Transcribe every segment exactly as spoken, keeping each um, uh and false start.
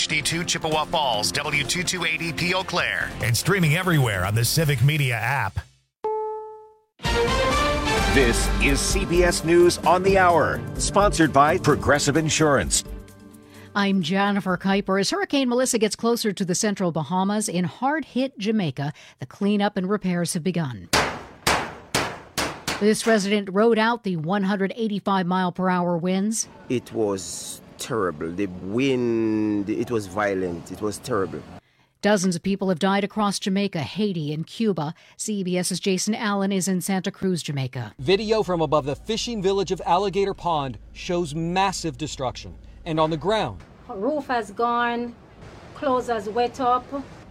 H D two Chippewa Falls, W two two eight zero P Eau Claire, and streaming everywhere on the Civic Media app. This is C B S News on the Hour, sponsored by Progressive Insurance. I'm Jennifer Kuiper. As Hurricane Melissa gets closer to the central Bahamas in hard-hit Jamaica, the cleanup and repairs have begun. This resident rode out the one hundred eighty-five mile per hour winds. It was terrible. The wind, it was violent. It was terrible. Dozens of people have died across Jamaica, Haiti, and Cuba. CBS's Jason Allen is in Santa Cruz, Jamaica. Video from above the fishing village of Alligator Pond shows massive destruction. And on the ground, roof has gone, clothes has wet up.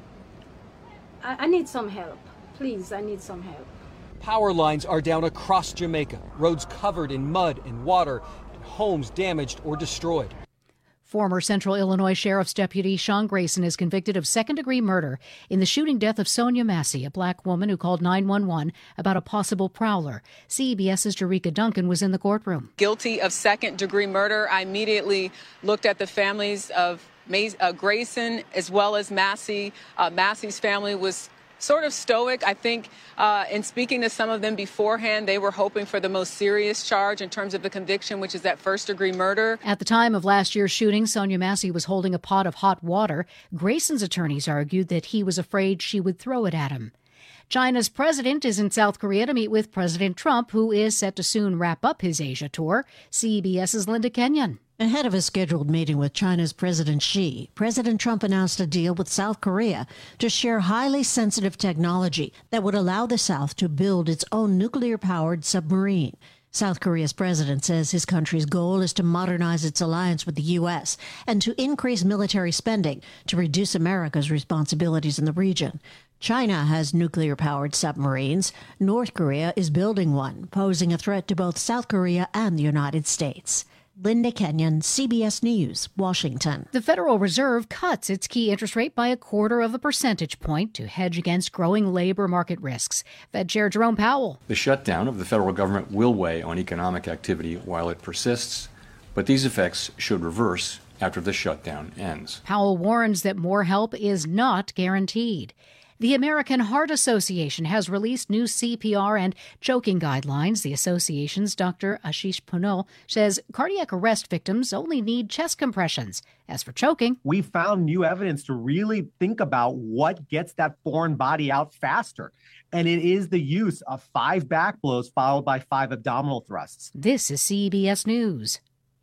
I, I need some help. Please, I need some help. Power lines are down across Jamaica, roads covered in mud and water, and homes damaged or destroyed. Former Central Illinois Sheriff's Deputy Sean Grayson is convicted of second-degree murder in the shooting death of Sonia Massey, a black woman who called nine one one about a possible prowler. CBS's Jerika Duncan was in the courtroom. Guilty of second-degree murder. I immediately looked at the families of May- uh, Grayson as well as Massey. Uh, Massey's family was sort of stoic. I think uh, in speaking to some of them beforehand, they were hoping for the most serious charge in terms of the conviction, which is that first-degree murder. At the time of last year's shooting, Sonia Massey was holding a pot of hot water. Grayson's attorneys argued that he was afraid she would throw it at him. China's president is in South Korea to meet with President Trump, who is set to soon wrap up his Asia tour. CBS's Linda Kenyon. Ahead of a scheduled meeting with China's President Xi, President Trump announced a deal with South Korea to share highly sensitive technology that would allow the South to build its own nuclear-powered submarine. South Korea's president says his country's goal is to modernize its alliance with the U S and to increase military spending to reduce America's responsibilities in the region. China has nuclear-powered submarines. North Korea is building one, posing a threat to both South Korea and the United States. Linda Kenyon, C B S News, Washington. The Federal Reserve cuts its key interest rate by a quarter of a percentage point to hedge against growing labor market risks. Fed Chair Jerome Powell. The shutdown of the federal government will weigh on economic activity while it persists, but these effects should reverse after the shutdown ends. Powell warns that more help is not guaranteed. The American Heart Association has released new C P R and choking guidelines. The association's Doctor Ashish Punal says cardiac arrest victims only need chest compressions. As for choking, we found new evidence to really think about what gets that foreign body out faster. And it is the use of five back blows followed by five abdominal thrusts. This is C B S News.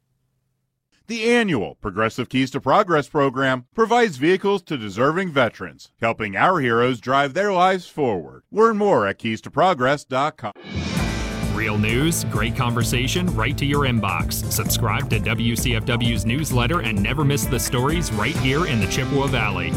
The annual Progressive Keys to Progress program provides vehicles to deserving veterans, helping our heroes drive their lives forward. Learn more at keys to progress dot com. Real news, great conversation, right to your inbox. Subscribe to W C F W's newsletter and never miss the stories right here in the Chippewa Valley.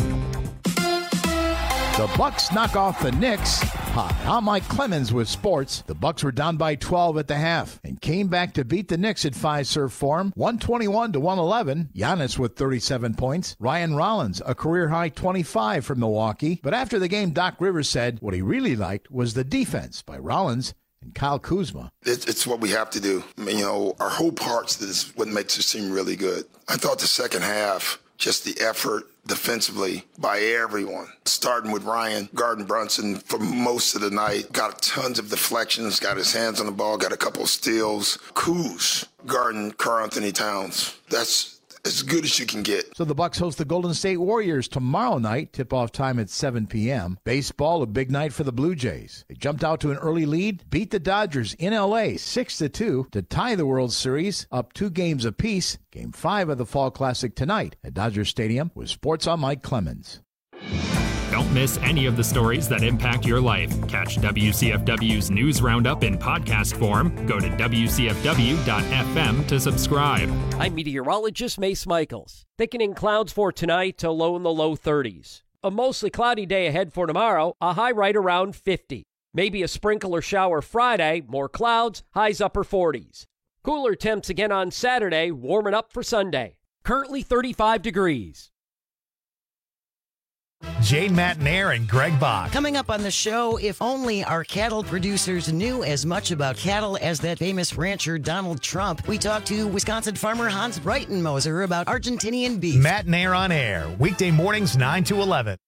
The Bucks knock off the Knicks. Hi, I'm Mike Clemens with sports. The Bucks were down by twelve at the half and came back to beat the Knicks at Fiserv Forum, one twenty-one to one eleven. Giannis with thirty-seven points. Ryan Rollins, a career-high twenty-five from Milwaukee. But after the game, Doc Rivers said what he really liked was the defense by Rollins and Kyle Kuzma. It's, it's what we have to do. I mean, you know, our whole parts is what makes us team really good. I thought the second half, just the effort defensively by everyone, starting with Ryan guarding Brunson for most of the night. Got tons of deflections, got his hands on the ball, got a couple of steals. Kuz guarding Karl Anthony Towns. That's as good as you can get. So the Bucks host the Golden State Warriors tomorrow night, tip-off time at seven p.m. Baseball, a big night for the Blue Jays. They jumped out to an early lead, beat the Dodgers in L A six to two to tie the World Series, up two games apiece. Game five of the Fall Classic tonight at Dodger Stadium with Sports on Mike Clemens. Don't miss any of the stories that impact your life. Catch W C F W's News Roundup in podcast form. Go to W C F W dot F M to subscribe. I'm meteorologist Mace Michaels. Thickening clouds for tonight to low in the low thirties. A mostly cloudy day ahead for tomorrow, a high right around fifty. Maybe a sprinkle or shower Friday, more clouds, highs upper forties. Cooler temps again on Saturday, warming up for Sunday. Currently thirty-five degrees. Jane Matnair and Greg Bach. Coming up on the show, if only our cattle producers knew as much about cattle as that famous rancher Donald Trump. We talked to Wisconsin farmer Hans Breitenmoser about Argentinian beef. Matnair on air, weekday mornings nine to eleven.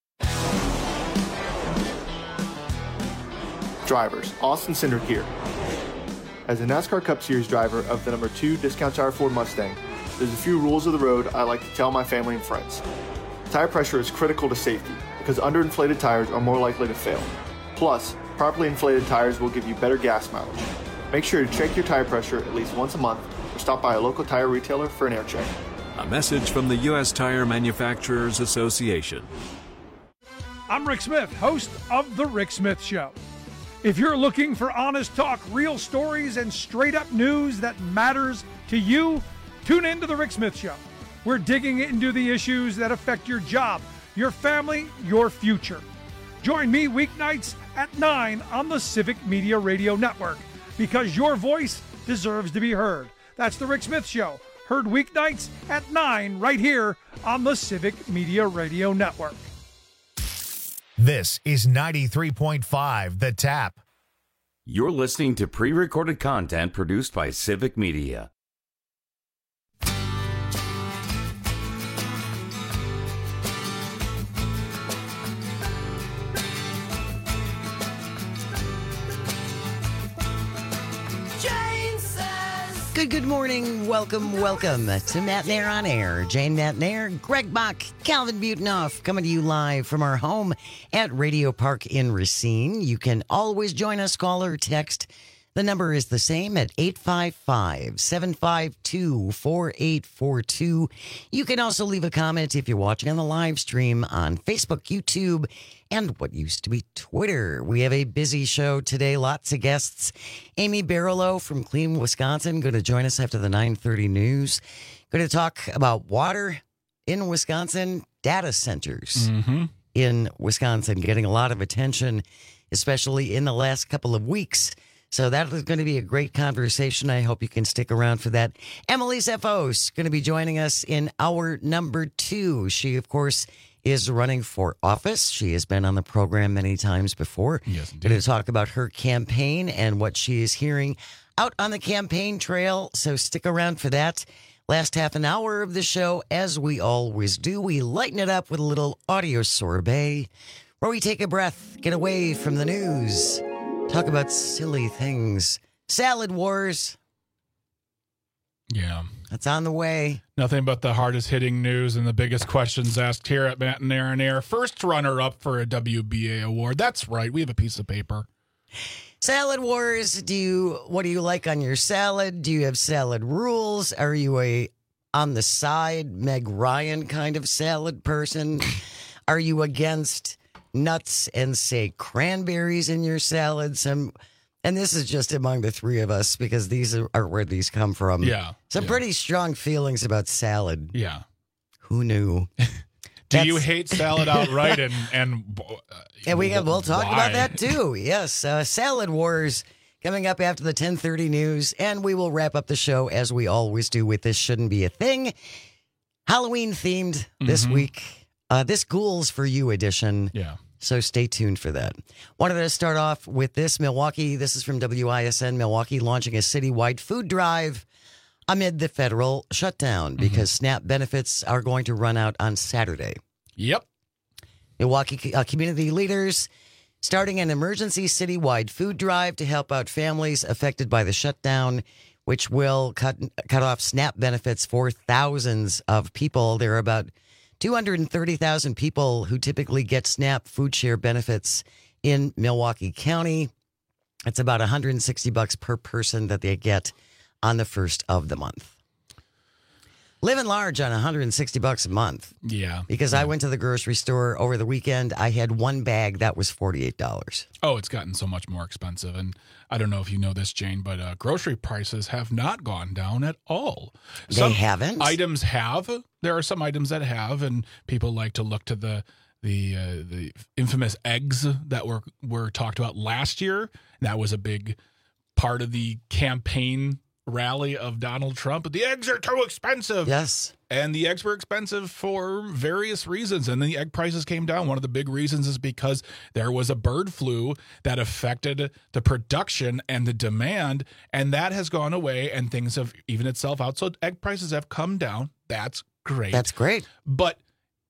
Drivers, Austin Cindric here. As a NASCAR Cup Series driver of the number two Discount Tire Ford Mustang, there's a few rules of the road I like to tell my family and friends. Tire pressure is critical to safety because underinflated tires are more likely to fail. Plus, properly inflated tires will give you better gas mileage. Make sure to check your tire pressure at least once a month or stop by a local tire retailer for an air check. A message from the U S Tire Manufacturers Association. I'm Rick Smith, host of The Rick Smith Show. If you're looking for honest talk, real stories, and straight-up news that matters to you, tune in to The Rick Smith Show. We're digging into the issues that affect your job, your family, your future. Join me weeknights at nine on the Civic Media Radio Network, because your voice deserves to be heard. That's The Rick Smith Show, heard weeknights at nine right here on the Civic Media Radio Network. This is ninety-three point five The Tap. You're listening to pre-recorded content produced by Civic Media. Good, good morning. Welcome, welcome to Matnair on Air. Jane Matnair, Greg Bach, Calvin Butenoff, coming to you live from our home at Radio Park in Racine. You can always join us, call or text. The number is the same at eight five five, seven five two, four eight four two. You can also leave a comment if you're watching on the live stream on Facebook, YouTube, and what used to be Twitter. We have a busy show today, lots of guests. Amy Barlow from Cleveland, Wisconsin, going to join us after the nine thirty news. Going to talk about water in Wisconsin, data centers Mm-hmm. in Wisconsin, getting a lot of attention, especially in the last couple of weeks. So that is going to be a great conversation. I hope you can stick around for that. Emily Zeffos going to be joining us in hour number two. She, of course, is running for office. She has been on the program many times before. Yes, indeed. Going to talk about her campaign and what she is hearing out on the campaign trail. So stick around for that. Last half an hour of the show, as we always do, we lighten it up with a little audio sorbet where we take a breath, get away from the news, talk about silly things. Salad Wars. Yeah. That's on the way. Nothing but the hardest hitting news and the biggest questions asked here at Matnair on Air. First runner up for a W B A award. That's right. We have a piece of paper. Salad Wars. Do you, what do you like on your salad? Do you have salad rules? Are you a on the side Meg Ryan kind of salad person? Are you against nuts and say cranberries in your salad? Some, and this is just among the three of us because these are, are where these come from. Yeah. Some yeah. pretty strong feelings about salad. Yeah. Who knew? Do That's... you hate salad outright? and and uh, yeah, we have, we'll talk why? about that too. Yes, uh, Salad Wars coming up after the ten thirty news, and we will wrap up the show as we always do with This Shouldn't Be a Thing. Halloween themed this Mm-hmm. week. Uh, this Ghouls for You edition. Yeah. So stay tuned for that. Wanted to start off with this. Milwaukee, this is from W I S N. Milwaukee launching a citywide food drive amid the federal shutdown because mm-hmm. SNAP benefits are going to run out on Saturday. Yep. Milwaukee uh, community leaders starting an emergency citywide food drive to help out families affected by the shutdown, which will cut cut off SNAP benefits for thousands of people. There are about two hundred thirty thousand people who typically get SNAP food share benefits in Milwaukee County. It's about one hundred sixty bucks per person that they get on the first of the month. Living large on one hundred sixty bucks a month. Yeah. Because yeah. I went to the grocery store over the weekend. I had one bag that was forty-eight dollars. Oh, it's gotten so much more expensive. And I don't know if you know this, Jane, but uh, grocery prices have not gone down at all. They Some haven't? Items have. There are some items that have, and people like to look to the the uh, the infamous eggs that were, were talked about last year. That was a big part of the campaign rally of Donald Trump. But the eggs are too expensive. Yes. And the eggs were expensive for various reasons. And then the egg prices came down. One of the big reasons is because there was a bird flu that affected the production and the demand. And that has gone away and things have evened itself out. So egg prices have come down. That's great. That's great. But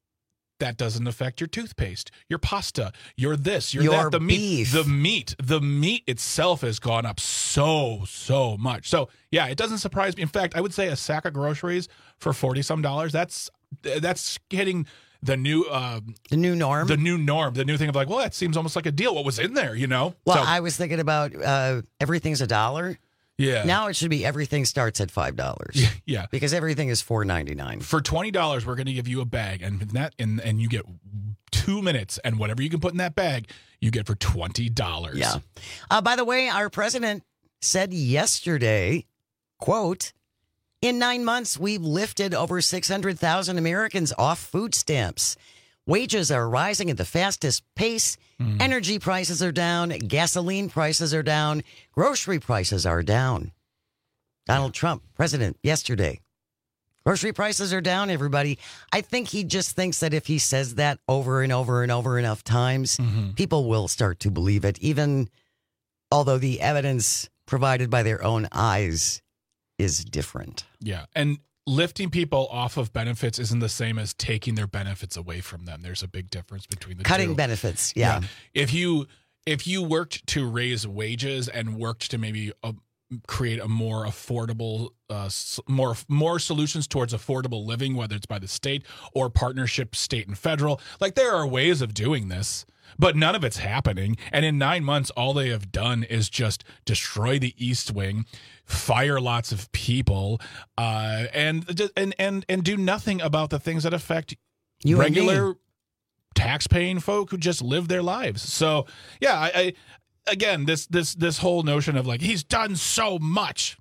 that doesn't affect your toothpaste, your pasta, your this, your, your that. The beef. meat, the meat, the meat itself has gone up so, so much. So yeah, it doesn't surprise me. In fact, I would say a sack of groceries for forty some dollars. That's that's hitting the new uh, the new norm. The new norm. The new thing of like, well, that seems almost like a deal. What was in there, you know? Well, so, I was thinking about uh, everything's a dollar. Yeah. Now it should be everything starts at five dollars. Yeah. Because everything is four ninety nine. For twenty dollars, we're going to give you a bag, and that and and you get two minutes, and whatever you can put in that bag, you get for twenty dollars. Yeah. Uh, by the way, our president said yesterday, quote, "In nine months, we've lifted over six hundred thousand Americans off food stamps. Wages are rising at the fastest pace. Mm. Energy prices are down. Gasoline prices are down. Grocery prices are down." Donald Trump, president, yesterday. Grocery prices are down, everybody. I think he just thinks that if he says that over and over and over enough times, mm-hmm. people will start to believe it, even although the evidence provided by their own eyes is different. Yeah. And lifting people off of benefits isn't the same as taking their benefits away from them. There's a big difference between the Cutting two. benefits, yeah. yeah. If you if you worked to raise wages and worked to maybe uh, create a more affordable, uh, more more solutions towards affordable living, whether it's by the state or partnership, state and federal, like there are ways of doing this. But none of it's happening. And in nine months, all they have done is just destroy the East Wing, fire lots of people, uh, and and and and do nothing about the things that affect you regular tax-paying folk who just live their lives. So, yeah, I, I again, this this this whole notion of like he's done so much.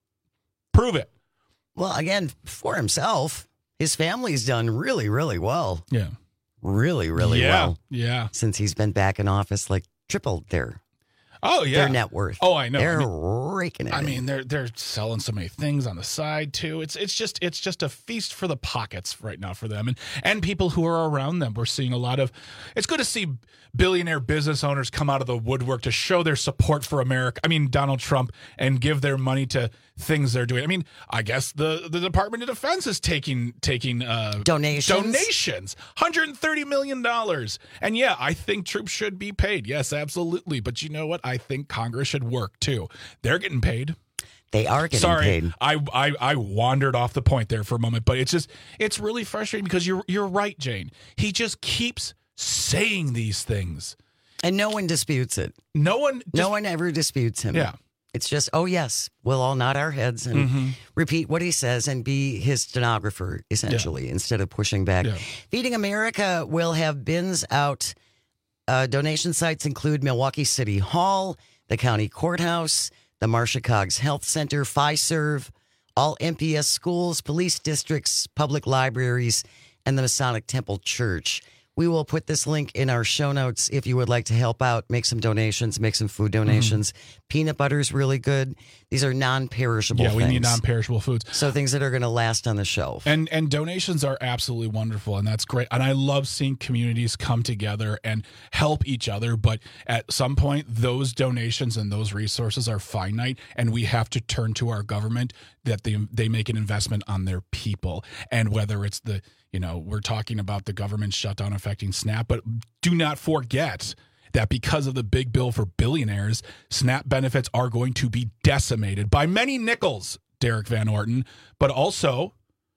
Prove it. Well, again, for himself, his family's done really, really well. Yeah. Really, really yeah, well. Yeah. Since he's been back in office, like tripled their oh yeah their net worth. Oh, I know. They're I mean, raking it. I in. mean, they're they're selling so many things on the side too. It's it's just it's just a feast for the pockets right now for them and and people who are around them. We're seeing a lot of. It's good to see billionaire business owners come out of the woodwork to show their support for America. I mean, Donald Trump, and give their money to things they're doing. I mean, I guess the, the Department of Defense is taking taking uh, donations. Donations, one hundred thirty million dollars. And yeah, I think troops should be paid. Yes, absolutely. But you know what? I think Congress should work too. They're getting paid. They are getting Sorry, paid. I, I I wandered off the point there for a moment, but it's just it's really frustrating because you're you're right, Jane. He just keeps saying these things, and no one disputes it. No one, just, no one ever disputes him. Yeah, it's just, oh yes, we'll all nod our heads and mm-hmm. repeat what he says and be his stenographer essentially yeah. instead of pushing back. Yeah. Feeding America will have bins out. Uh, donation sites include Milwaukee City Hall, the county courthouse, the Marcia Cogs Health Center, Fiserv, all M P S schools, police districts, public libraries, and the Masonic Temple Church. We will put this link in our show notes if you would like to help out, make some donations, make some food donations. Mm-hmm. Peanut butter is really good. These are non-perishable yeah, things. we need non-perishable foods. So things that are going to last on the shelf. And and donations are absolutely wonderful, and that's great. And I love seeing communities come together and help each other. But at some point, those donations and those resources are finite, and we have to turn to our government that they they make an investment on their people. And whether it's the, you know, we're talking about the government shutdown affecting SNAP, but do not forget that because of the big bill for billionaires, SNAP benefits are going to be decimated by many nickels, Derek Van Orton. But also,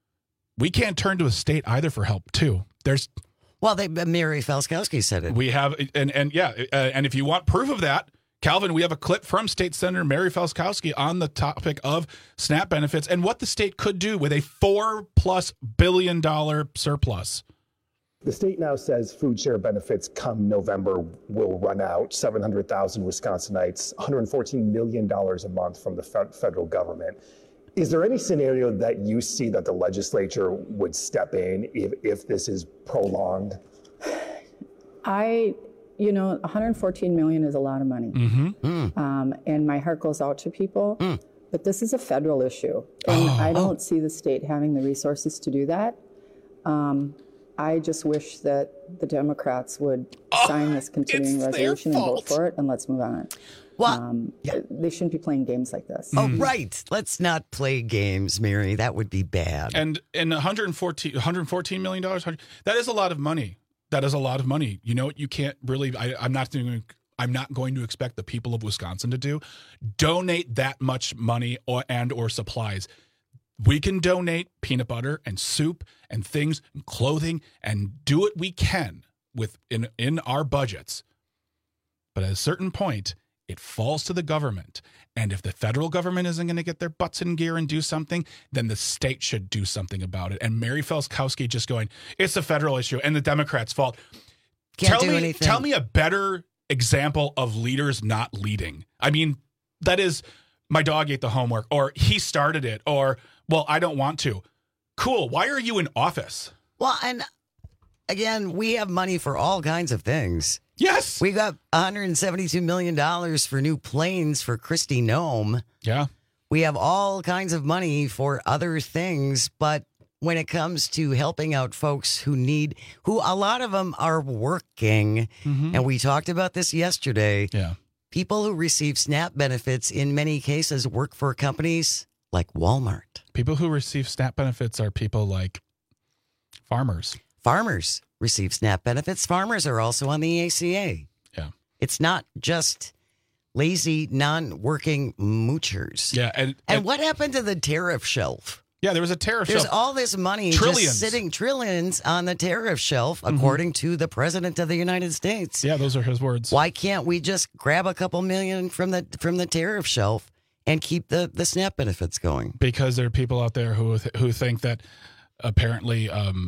we can't turn to a state either for help, too. There's Well, they, Mary Felskowski said it. We have, and, and yeah, uh, and if you want proof of that, Calvin, we have a clip from State Senator Mary Felskowski on the topic of SNAP benefits and what the state could do with a four plus billion dollar surplus. The state now says food share benefits come November will run out. seven hundred thousand Wisconsinites, one hundred fourteen million dollars a month from the federal government. Is there any scenario that you see that the legislature would step in if, if this is prolonged? I, you know, one hundred fourteen million is a lot of money. Mm-hmm. Mm. Um, and my heart goes out to people. Mm. but this is a federal issue, and Oh. I don't see the state having the resources to do that. Um, I just wish that the Democrats would sign this continuing it's their resolution and vote fault. for it, and let's move on. Well, um, they shouldn't be playing games like this. Oh, right. Let's not play games, Mary. That would be bad. And and one hundred fourteen, one hundred fourteen million dollars, that is a lot of money. That is a lot of money. You know what? You can't really. I, I'm not doing. I'm not going to expect the people of Wisconsin to do. Donate that much money or and or supplies. We can donate peanut butter and soup and things and clothing and do what we can with in in our budgets. But at a certain point, it falls to the government. And if the federal government isn't going to get their butts in gear and do something, then the state should do something about it. And Mary Felskowski just going, it's a federal issue and the Democrats' fault. Can't tell do me, anything. Tell me a better example of leaders not leading. I mean, that is, my dog ate the homework, or he started it, or, well, I don't want to. Cool. Why are you in office? Well, and again, we have money for all kinds of things. Yes. We got one hundred seventy-two million dollars for new planes for Kristi Noem. Yeah. We have all kinds of money for other things, but when it comes to helping out folks who need, who a lot of them are working, Mm-hmm. and we talked about this yesterday. Yeah. People who receive SNAP benefits in many cases work for companies like Walmart. People who receive SNAP benefits are people like farmers. Farmers receive SNAP benefits. Farmers are also on the A C A. Yeah. It's not just lazy, non-working moochers. Yeah. And, And, and what happened to the tariff shelf? yeah, there was a tariff There's shelf. all this money Trillions. just sitting, trillions on the tariff shelf, Mhm. according to the President of the United States. Yeah, those are his words. Why can't we just grab a couple million from the from the tariff shelf and keep the, the SNAP benefits going? Because there are people out there who who think that apparently um,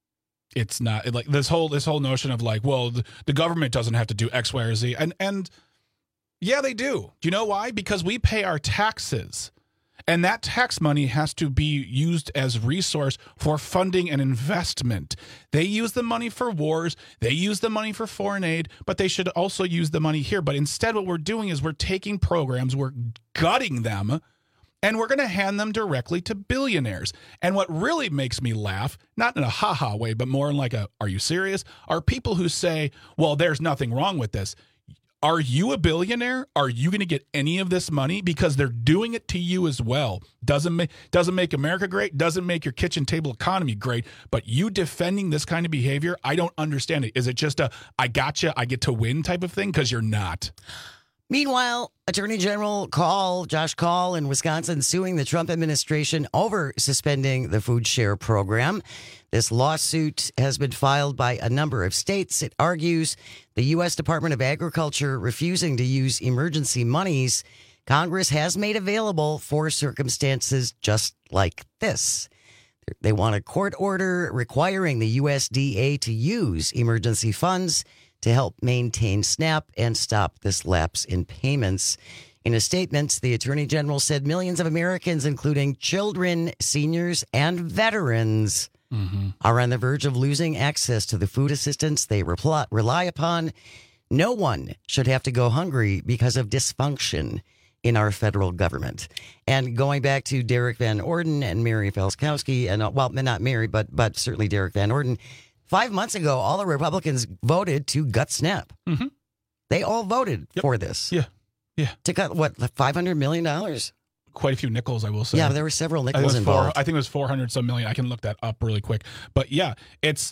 it's not like this whole this whole notion of like, well, the, the government doesn't have to do X, Y, or Z, and and yeah, they do. Do you know why? Because we pay our taxes. And that tax money has to be used as resource for funding and investment. They use the money for wars. They use the money for foreign aid, but they should also use the money here. But instead, what we're doing is we're taking programs, we're gutting them, and we're going to hand them directly to billionaires. And what really makes me laugh, not in a ha-ha way, but more in like a, are you serious? Are people who say, well, there's nothing wrong with this. Are you a billionaire? Are you going to get any of this money? Because they're doing it to you as well. Doesn't make doesn't make America great. Doesn't make your kitchen table economy great. But you defending this kind of behavior, I don't understand it. Is it just a I gotcha, I get to win type of thing? Because you're not. Meanwhile, Attorney General Call, Josh Call in Wisconsin, suing the Trump administration over suspending the food share program. This lawsuit has been filed by a number of states. It argues the U S Department of Agriculture refusing to use emergency monies Congress has made available for circumstances just like this. They want a court order requiring the U S D A to use emergency funds to help maintain SNAP and stop this lapse in payments. In a statement, the Attorney General said millions of Americans, including children, seniors, and veterans, mm-hmm. are on the verge of losing access to the food assistance they reply, rely upon. No one should have to go hungry because of dysfunction in our federal government. And going back to Derek Van Orden and Mary Felskowski, and uh, well, not Mary, but but certainly Derek Van Orden, five months ago, all the Republicans voted to gut SNAP. Mm-hmm. They all voted Yep. for this. Yeah, yeah. To cut, what, five hundred million dollars? Quite a few nickels, I will say. Yeah, there were several I think, nickels it was four, involved. I think it was four hundred some million. I can look that up really quick. But yeah, it's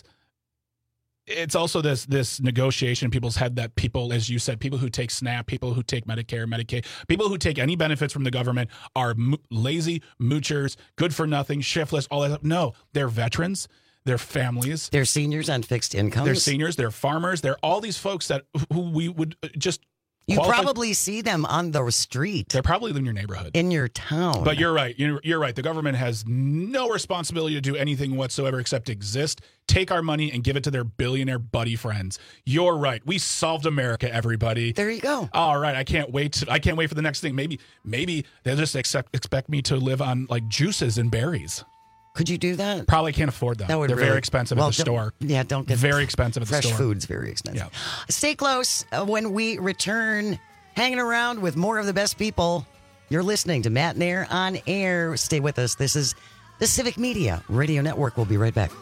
it's also this this negotiation in people's head that people, as you said, people who take SNAP, people who take Medicare, Medicaid, people who take any benefits from the government are mo- lazy moochers, good for nothing, shiftless, all that stuff. No, they're veterans. They're families. They're seniors on fixed incomes. They're seniors. They're farmers. They're all these folks that who we would just You qualify- probably see them on the street. They're probably in your neighborhood. In your town. But you're right. You're, you're right. The government has no responsibility to do anything whatsoever except exist, take our money, and give it to their billionaire buddy friends. You're right. We solved America, everybody. There you go. All right. I can't wait. To, I can't wait for the next thing. Maybe maybe they'll just accept, expect me to live on like juices and berries. Could you do that? Probably can't afford them. That would They're really- very expensive well, at the don't- store. Yeah, don't get very expensive at the fresh store. food's very expensive. Yeah. Stay close uh, when we return, hanging around with more of the best people You're listening to Matt and Air on Air. Stay with us. This is the Civic Media Radio Network. We'll be right back.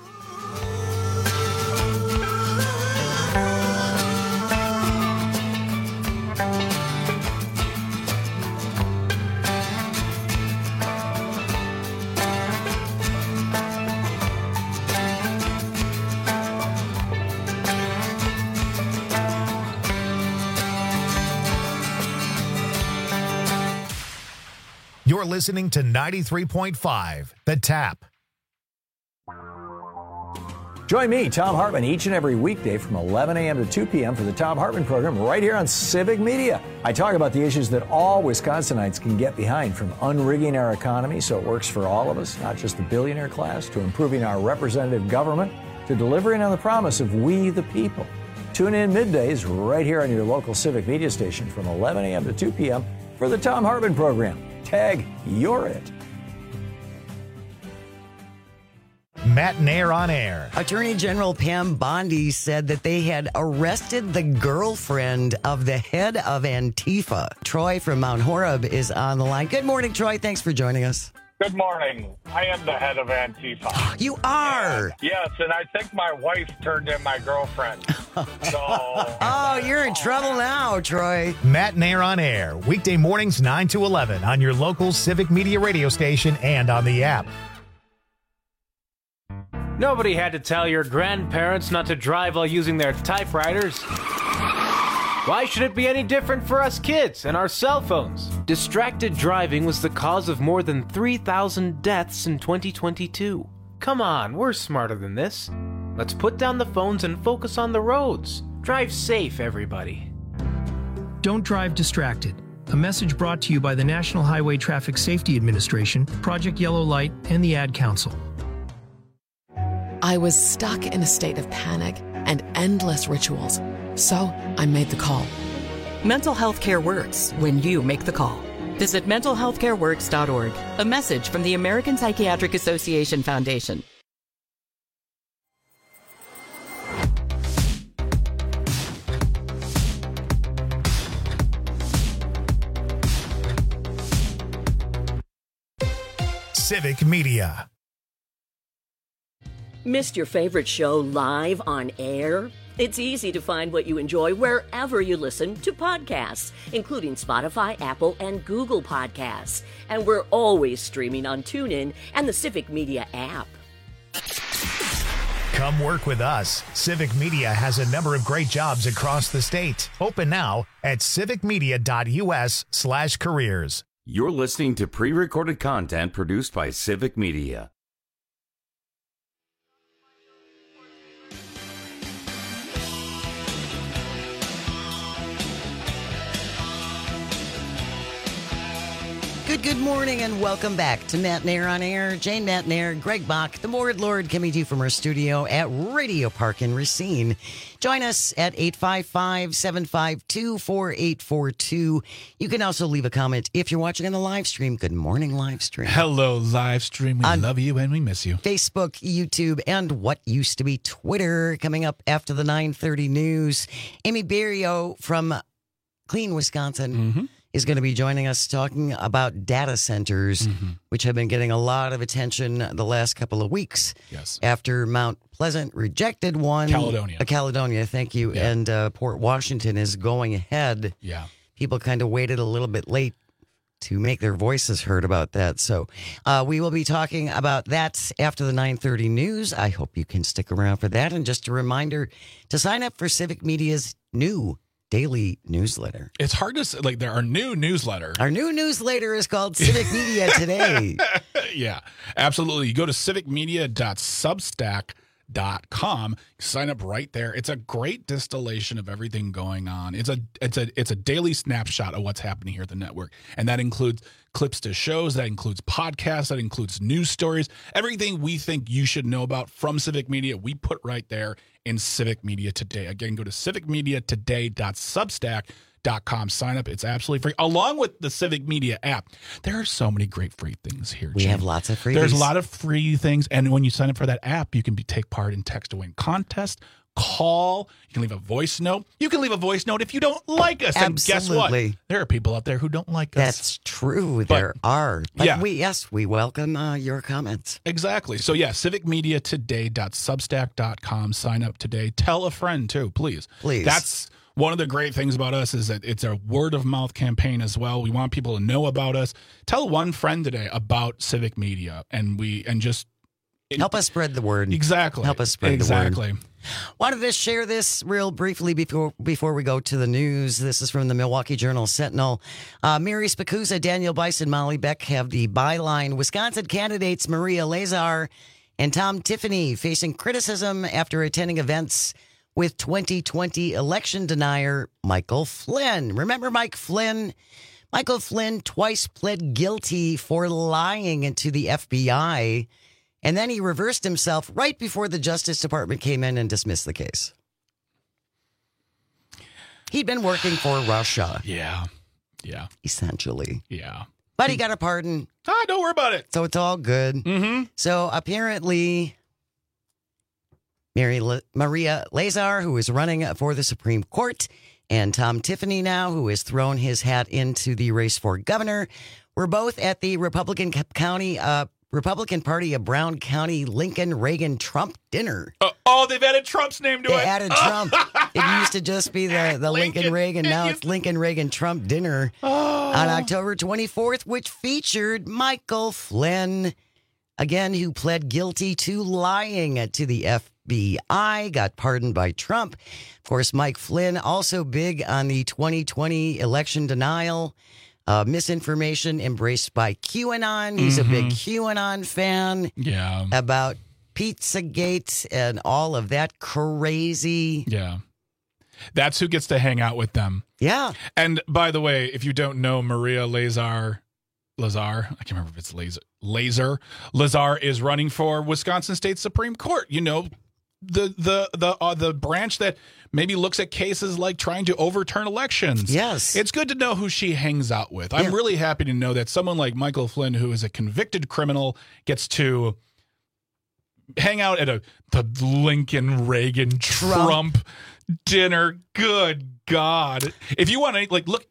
You're listening to ninety-three point five, The Tap. Join me, Tom Hartman, each and every weekday from eleven a.m. to two p.m. for the Tom Hartman program right here on Civic Media. I talk about the issues that all Wisconsinites can get behind, from unrigging our economy so it works for all of us, not just the billionaire class, to improving our representative government, to delivering on the promise of we the people. Tune in middays right here on your local Civic Media station from eleven a.m. to two p.m. for the Tom Hartman program. Tag, you're it. Matt and Air on Air. Attorney General Pam Bondi said that they had arrested the girlfriend of the head of Antifa. Troy from Mount Horeb is on the line. Good morning, Troy. Thanks for joining us. Good morning. I am the head of Antifa. You are? And, yes, and I think my wife turned in my girlfriend. So, oh, you're in trouble now, Troy. Matt and Air on Air. Weekday mornings nine to eleven on your local Civic Media radio station and on the app. Nobody had to tell your grandparents not to drive while using their typewriters. Why should it be any different for us kids and our cell phones? Distracted driving was the cause of more than three thousand deaths in twenty twenty-two. Come on, we're smarter than this. Let's put down the phones and focus on the roads. Drive safe, everybody. Don't drive distracted. A message brought to you by the National Highway Traffic Safety Administration, Project Yellow Light, and the Ad Council. I was stuck in a state of panic and endless rituals. So I made the call. Mental health care works when you make the call. Visit mental health care works dot org. A message from the American Psychiatric Association Foundation. Civic Media. Missed your favorite show live on air? It's easy to find what you enjoy wherever you listen to podcasts, including Spotify, Apple, and Google Podcasts. And we're always streaming on TuneIn and the Civic Media app. Come work with us. Civic Media has a number of great jobs across the state. Open now at civicmedia.us slash careers. You're listening to pre-recorded content produced by Civic Media. Good, good morning, and welcome back to Matt and Air on Air. Jane Matt and Air, Greg Bach, the Ward Lord, coming to you from our studio at Radio Park in Racine. Join us at eight five five, seven five two, four eight four two. You can also leave a comment if you're watching on the live stream. Good morning, live stream. Hello, live stream. We on love you and we miss you. Facebook, YouTube, and what used to be Twitter. Coming up after the nine thirty news, Amy Berrio from Clean Wisconsin. Mm-hmm. is going to be joining us talking about data centers, mm-hmm. which have been getting a lot of attention the last couple of weeks. Yes. After Mount Pleasant rejected one. Caledonia. Uh, Caledonia, thank you. Yeah. And uh, Port Washington is going ahead. Yeah. People kind of waited a little bit late to make their voices heard about that. So uh, we will be talking about that after the nine thirty news. I hope you can stick around for that. And just a reminder to sign up for Civic Media's new daily newsletter. It's hard to say, like, there are new newsletter. Our new newsletter is called Civic Media Today. Yeah, absolutely. You go to civic media dot substack dot com, sign up right there. It's a great distillation of everything going on. It's a it's a it's a daily snapshot of what's happening here at the network, and that includes clips to shows, that includes podcasts, that includes news stories, everything we think you should know about from Civic Media, we put right there in Civic Media Today. Again, go to civic media today dot substack dot com sign up. It's absolutely free, along with the Civic Media app. There are so many great free things here. We Jane. have lots of freebies. There's a lot of free things, and when you sign up for that app, you can be, take part in text to win contest, call, you can leave a voice note. You can leave a voice note if you don't like us. Absolutely. And guess what? There are people out there who don't like us. That's true. But, there are. But yeah. we yes, we welcome uh, your comments. Exactly. So yeah, civic media today dot substack dot com. Sign up today. Tell a friend too, please. Please. That's one of the great things about us is that it's a word of mouth campaign as well. We want people to know about us. Tell one friend today about Civic Media, and we and just help us spread the word. Exactly. Help us spread exactly. the word. Wanted to share this real briefly before before we go to the news. This is from the Milwaukee Journal Sentinel. Uh, Mary Spicuzza, Daniel Bison, Molly Beck have the byline. Wisconsin candidates Maria Lazar and Tom Tiffany facing criticism after attending events with twenty twenty election denier Michael Flynn. Remember Mike Flynn? Michael Flynn twice pled guilty for lying to the F B I. And then he reversed himself right before the Justice Department came in and dismissed the case. He'd been working for Russia. Yeah. Yeah. Essentially. Yeah. But he got a pardon. Ah, don't worry about it. So it's all good. Mm-hmm. So apparently, Mary La- Maria Lazar, who is running for the Supreme Court, and Tom Tiffany now, who has thrown his hat into the race for governor, were both at the Republican County uh Republican Party of Brown County Lincoln Reagan Trump dinner. Uh, oh, they've added Trump's name to they it. They added Trump. It used to just be the, the Lincoln, Lincoln Reagan. Now it's Lincoln Reagan Trump dinner oh. on October twenty-fourth, which featured Michael Flynn, again, who pled guilty to lying to the F B I, got pardoned by Trump. Of course, Mike Flynn, also big on the twenty twenty election denial. Uh, misinformation embraced by QAnon. He's mm-hmm. a big QAnon fan. Yeah. About Pizzagate and all of that crazy. Yeah. That's who gets to hang out with them. Yeah. And by the way, if you don't know Maria Lazar, Lazar, I can't remember if it's Lazar. Lazar. Lazar is running for Wisconsin State Supreme Court. You know, the the the uh, the branch that maybe looks at cases like trying to overturn elections. Yes. It's good to know who she hangs out with. Yeah. I'm really happy to know that someone like Michael Flynn, who is a convicted criminal, gets to hang out at a the Lincoln Reagan Trump, Trump dinner. Good God. If you want to like look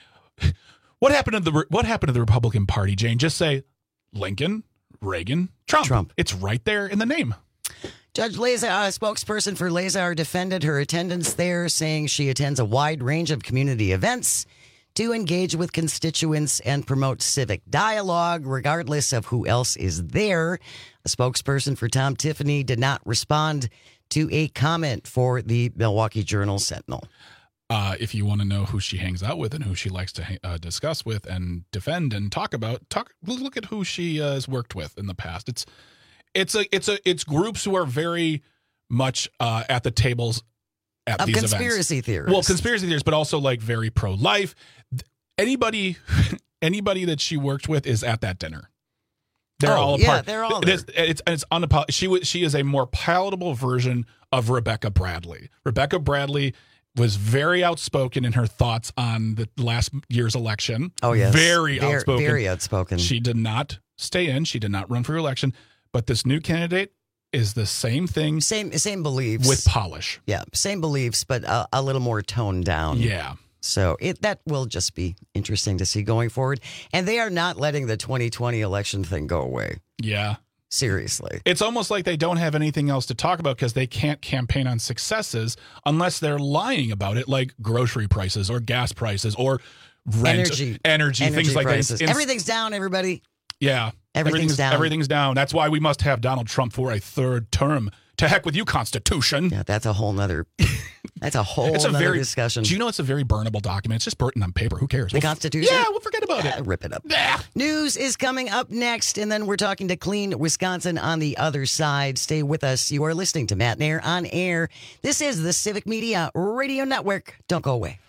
what happened to the what happened to the Republican Party, Jane? Just say Lincoln, Reagan, Trump. Trump. It's right there in the name. Judge Lazar, a spokesperson for Lazar, defended her attendance there, saying she attends a wide range of community events to engage with constituents and promote civic dialogue, regardless of who else is there. A spokesperson for Tom Tiffany did not respond to a comment for the Milwaukee Journal Sentinel. Uh, if you want to know who she hangs out with and who she likes to uh, discuss with and defend and talk about, talk look at who she uh, has worked with in the past. It's It's a it's a it's groups who are very much uh, at the tables at of these conspiracy events. theorists. Well, conspiracy theorists, but also like very pro life. Anybody anybody that she worked with is at that dinner. They're oh, all a yeah, part. they're all there. It's it's, it's unapol- She was she is a more palatable version of Rebecca Bradley. Rebecca Bradley was very outspoken in her thoughts on the last year's election. Oh yes, very, very outspoken. Very outspoken. She did not stay in. She did not run for election. But this new candidate is the same thing. Same same beliefs. With polish. Yeah, same beliefs, but a, a little more toned down. Yeah. So it that will just be interesting to see going forward. And they are not letting the twenty twenty election thing go away. Yeah. Seriously. It's almost like they don't have anything else to talk about because they can't campaign on successes unless they're lying about it, like grocery prices or gas prices or rent, energy, energy, energy things like prices. that. It's, Everything's down, everybody. Yeah. Everything's, everything's down. Everything's down. That's why we must have Donald Trump for a third term. To heck with you, Constitution. Yeah, that's a whole nother. That's a whole it's a nother very, discussion. Do you know it's a very burnable document? It's just written on paper. Who cares? The we'll, Constitution? Yeah, we'll forget about yeah, it. Rip it up. Yeah. News is coming up next, and then we're talking to Clean Wisconsin on the other side. Stay with us. You are listening to Matt Nair on air. This is the Civic Media Radio Network. Don't go away.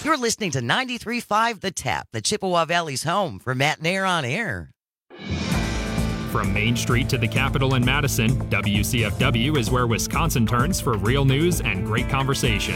You're listening to ninety-three point five The Tap, the Chippewa Valley's home for Matt Nair on Air. From Main Street to the Capitol in Madison, W C F W is where Wisconsin turns for real news and great conversation.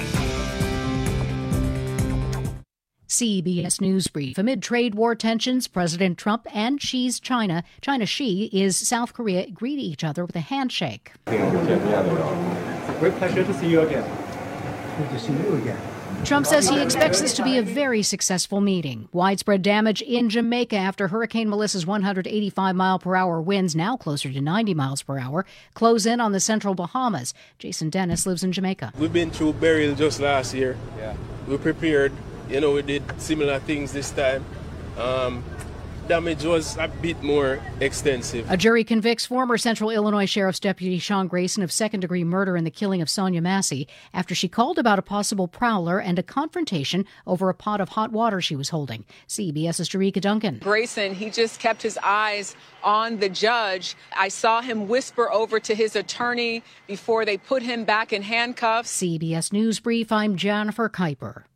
C B S News Brief. Amid trade war tensions, President Trump and Xi's China, China Xi is South Korea greet each other with a handshake. It's a great pleasure to see you again. Good to see you again. Trump says he expects this to be a very successful meeting. Widespread damage in Jamaica after Hurricane Melissa's one hundred eighty-five mile per hour winds, now closer to ninety miles per hour, close in on the central Bahamas. Jason Dennis lives in Jamaica. We've been through burial just last year. Yeah. We prepared. You know, we did similar things this time. Um, damage was a bit more extensive. A jury convicts former Central Illinois Sheriff's Deputy Sean Grayson of second-degree murder in the killing of Sonia Massey after she called about a possible prowler and a confrontation over a pot of hot water she was holding. CBS's Jerika Duncan. Grayson, he just kept his eyes on the judge. I saw him whisper over to his attorney before they put him back in handcuffs. C B S News Brief, I'm Jennifer Kuiper.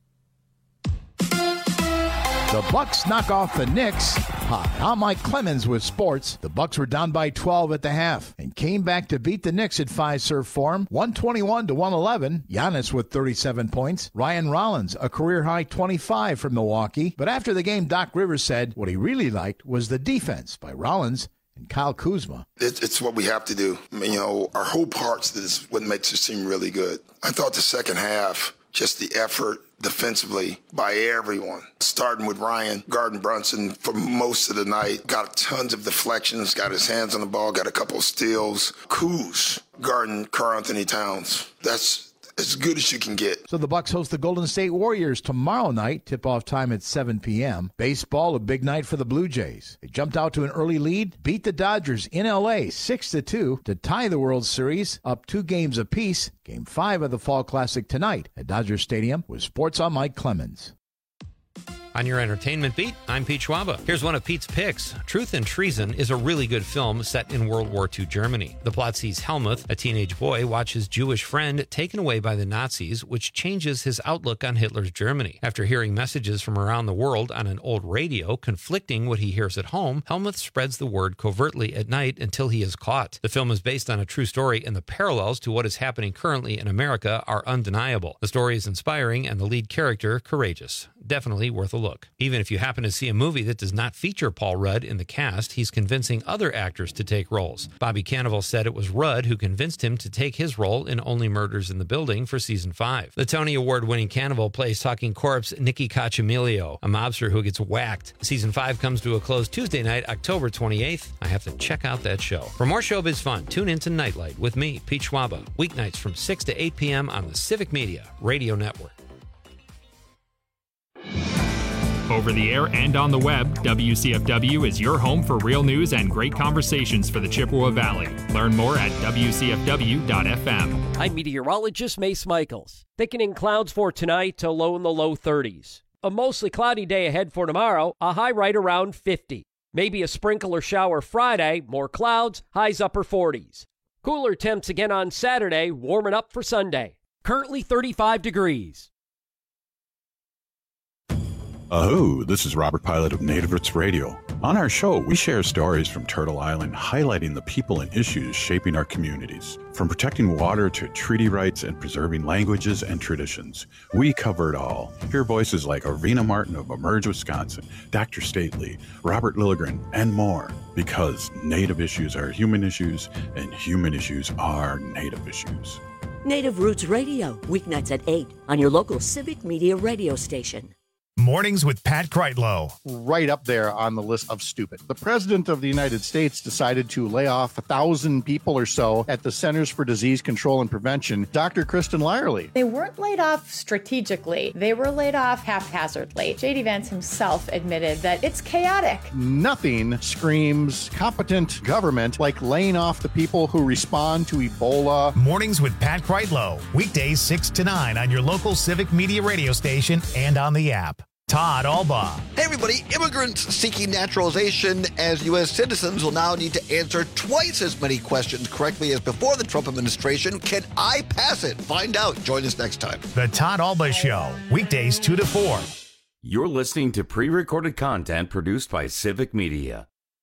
The Bucks knock off the Knicks. Hi, I'm Mike Clemens with sports. The Bucks were down by twelve at the half and came back to beat the Knicks at Fiserv Forum, one twenty-one to one eleven. Giannis with thirty-seven points. Ryan Rollins, a career-high twenty-five from Milwaukee. But after the game, Doc Rivers said what he really liked was the defense by Rollins and Kyle Kuzma. It, it's what we have to do. I mean, you know, our whole parts is what makes us seem really good. I thought the second half, just the effort defensively by everyone, starting with Ryan Garden Brunson for most of the night. Got tons of deflections, got his hands on the ball, got a couple of steals. Kuz, Garden, Karl Anthony Towns. That's as good as you can get. So the Bucks host the Golden State Warriors tomorrow night. Tip-off time at seven p.m. Baseball, a big night for the Blue Jays. They jumped out to an early lead, beat the Dodgers in L A six to two to tie the World Series, up two games apiece. Game five of the Fall Classic tonight at Dodger Stadium with Sports on Mike Clemens. On your entertainment beat, I'm Pete Schwaba. Here's one of Pete's picks. Truth and Treason is a really good film set in World War Two Germany. The plot sees Helmuth, a teenage boy, watch his Jewish friend taken away by the Nazis, which changes his outlook on Hitler's Germany. After hearing messages from around the world on an old radio conflicting what he hears at home, Helmuth spreads the word covertly at night until he is caught. The film is based on a true story, and the parallels to what is happening currently in America are undeniable. The story is inspiring and the lead character courageous. Definitely worth a look. Even if you happen to see a movie that does not feature Paul Rudd in the cast, he's convincing other actors to take roles. Bobby Cannavale said it was Rudd who convinced him to take his role in Only Murders in the Building for season five. The Tony Award-winning Cannavale plays talking corpse Nicky Cacciamilio, a mobster who gets whacked. Season five comes to a close Tuesday night, October twenty-eighth. I have to check out that show. For more showbiz fun, tune in to Nightlight with me, Pete Schwaba, weeknights from six to eight p.m. on the Civic Media Radio Network. Over the air and on the web, W C F W is your home for real news and great conversations for the Chippewa Valley. Learn more at W C F W dot F M. I'm meteorologist Mace Michaels. Thickening clouds for tonight to low in the low thirties. A mostly cloudy day ahead for tomorrow, a high right around fifty. Maybe a sprinkle or shower Friday, more clouds, highs upper forties. Cooler temps again on Saturday, warming up for Sunday. Currently thirty-five degrees. Aho, this is Robert Pilot of Native Roots Radio. On our show, we share stories from Turtle Island highlighting the people and issues shaping our communities. From protecting water to treaty rights and preserving languages and traditions, we cover it all. Hear voices like Arvina Martin of Emerge, Wisconsin, Doctor Stately, Robert Lilligren, and more. Because Native issues are human issues, and human issues are Native issues. Native Roots Radio, weeknights at eight on your local Civic Media radio station. Mornings with Pat Kreitlow. Right up there on the list of stupid. The President of the United States decided to lay off a thousand people or so at the Centers for Disease Control and Prevention. Doctor Kristen Lyerly. They weren't laid off strategically. They were laid off haphazardly. J D Vance himself admitted that it's chaotic. Nothing screams competent government like laying off the people who respond to Ebola. Mornings with Pat Kreitlow. Weekdays six to nine on your local Civic Media radio station and on the app. Todd Alba. Hey, everybody. Immigrants seeking naturalization as U S citizens will now need to answer twice as many questions correctly as before the Trump administration. Can I pass it? Find out. Join us next time. The Todd Alba Show, weekdays two to four. You're listening to pre-recorded content produced by Civic Media.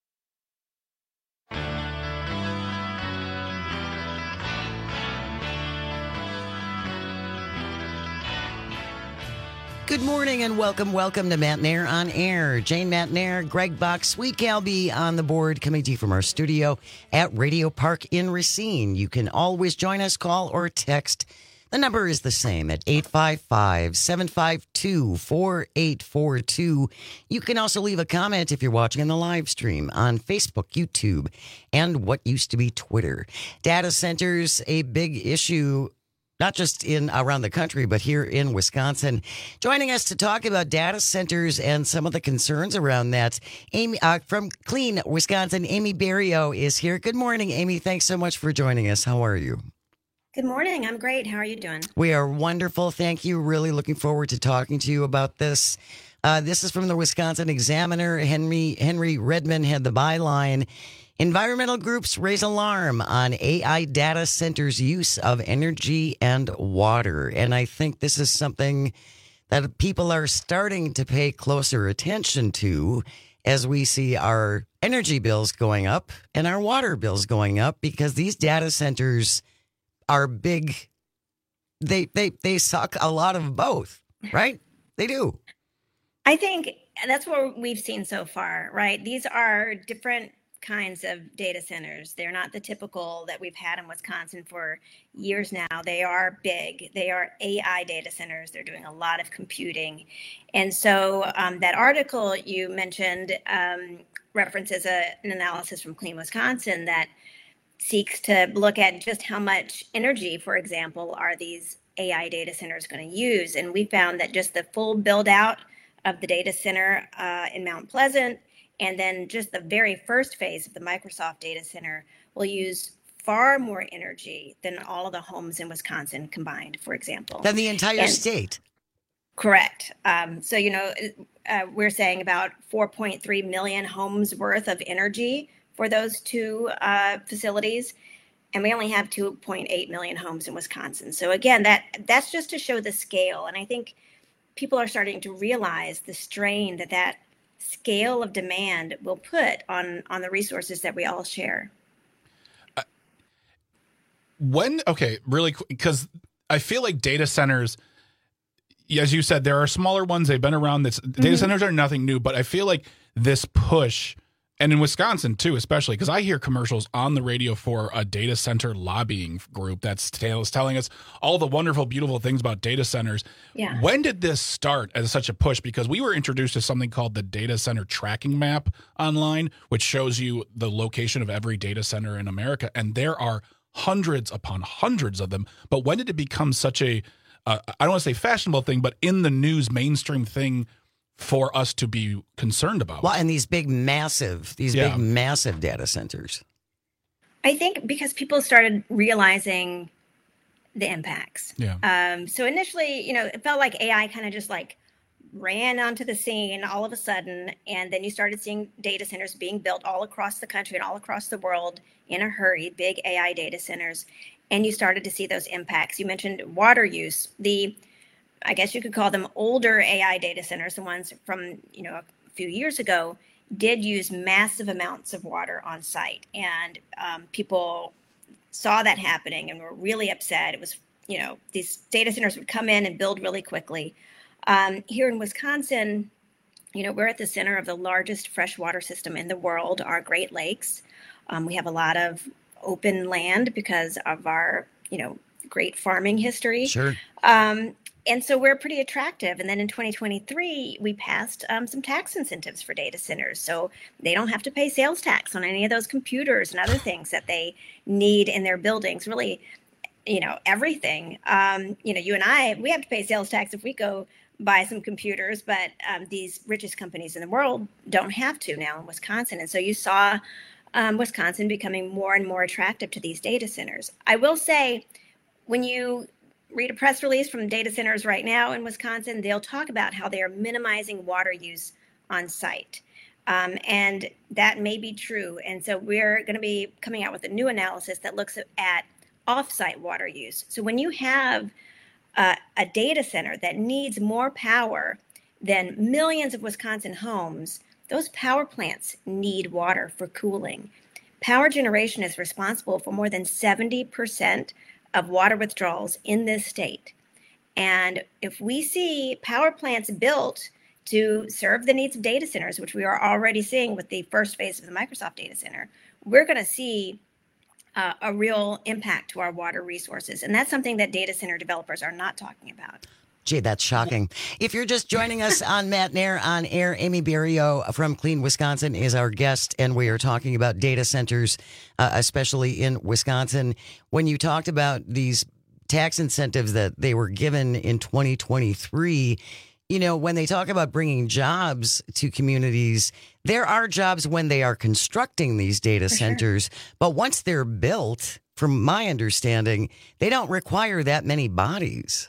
Good morning and welcome, welcome to Matt Nair on Air. Jane Matt Nair, Greg Buck, Sweet Calby on the board, coming to you from our studio at Radio Park in Racine. You can always join us, call or text. The number is the same at eight five five, seven five two, four eight four two. You can also leave a comment if you're watching on the live stream on Facebook, YouTube, and what used to be Twitter. Data centers, a big issue not just in around the country, but here in Wisconsin. Joining us to talk about data centers and some of the concerns around that, Amy uh, from Clean Wisconsin, Amy Berrio is here. Good morning, Amy. Thanks so much for joining us. How are you? Good morning. I'm great. How are you doing? We are wonderful. Thank you. Really looking forward to talking to you about this. Uh, this is from the Wisconsin Examiner. Henry Henry Redmond had the byline. Environmental groups raise alarm on A I data centers' use of energy and water. And I think this is something that people are starting to pay closer attention to as we see our energy bills going up and our water bills going up, because these data centers are big. They, they, they suck a lot of both, right? They do. I think that's what we've seen so far, right? These are different kinds of data centers. They're not the typical that we've had in Wisconsin for years now. They are big. They are A I data centers. They're doing a lot of computing. And so um, that article you mentioned um, references a, an analysis from Clean Wisconsin that seeks to look at just how much energy, for example, are these A I data centers going to use. And we found that just the full build out of the data center uh, in Mount Pleasant, and then just the very first phase of the Microsoft data center will use far more energy than all of the homes in Wisconsin combined, for example. Than the entire and, state. Correct. Um, so, you know, uh, we're saying about four point three million homes worth of energy for those two uh, facilities. And we only have two point eight million homes in Wisconsin. So again, that that's just to show the scale. And I think people are starting to realize the strain that that scale of demand will put on on the resources that we all share. Uh, when okay, really quick, because I feel like data centers, as you said, there are smaller ones. They've been around. This data mm-hmm. centers are nothing new, but I feel like this push, and in Wisconsin too, especially because I hear commercials on the radio for a data center lobbying group that's t- telling us all the wonderful, beautiful things about data centers. Yeah. When did this start as such a push? Because we were introduced to something called the data center tracking map online, which shows you the location of every data center in America. And there are hundreds upon hundreds of them. But when did it become such a, uh, I don't want to say fashionable thing, but in the news, mainstream thing for us to be concerned about? Well, and these big, massive, these Yeah. big, massive data centers. I think because people started realizing the impacts. Yeah. Um, so initially, you know, it felt like A I kind of just like ran onto the scene all of a sudden. And then you started seeing data centers being built all across the country and all across the world in a hurry, big A I data centers. And you started to see those impacts. You mentioned water use. The I guess you could call them older A I data centers, the ones from, you know, a few years ago, did use massive amounts of water on site. And um, people saw that happening and were really upset. It was, you know, these data centers would come in and build really quickly. Um, here in Wisconsin, you know, we're at the center of the largest freshwater system in the world, our Great Lakes. Um, we have a lot of open land because of our, you know, great farming history. Sure. Um, And so we're pretty attractive. And then in twenty twenty-three, we passed um, some tax incentives for data centers. So they don't have to pay sales tax on any of those computers and other things that they need in their buildings. Really, you know, everything. Um, you know, you and I, we have to pay sales tax if we go buy some computers, but um, these richest companies in the world don't have to now in Wisconsin. And so you saw um, Wisconsin becoming more and more attractive to these data centers. I will say, when you read a press release from data centers right now in Wisconsin, they'll talk about how they are minimizing water use on site. Um, and that may be true. And so we're going to be coming out with a new analysis that looks at, at off-site water use. So when you have uh, a data center that needs more power than millions of Wisconsin homes, those power plants need water for cooling. Power generation is responsible for more than seventy percent of water withdrawals in this state. And if we see power plants built to serve the needs of data centers, which we are already seeing with the first phase of the Microsoft data center, we're going to see uh, a real impact to our water resources. And that's something that data center developers are not talking about. Gee, that's shocking. If you're just joining us on Matt Nair on air, Amy Berrio from Clean Wisconsin is our guest, and we are talking about data centers, uh, especially in Wisconsin. When you talked about these tax incentives that they were given in twenty twenty-three, you know, when they talk about bringing jobs to communities, there are jobs when they are constructing these data For centers. Sure. But once they're built, from my understanding, they don't require that many bodies.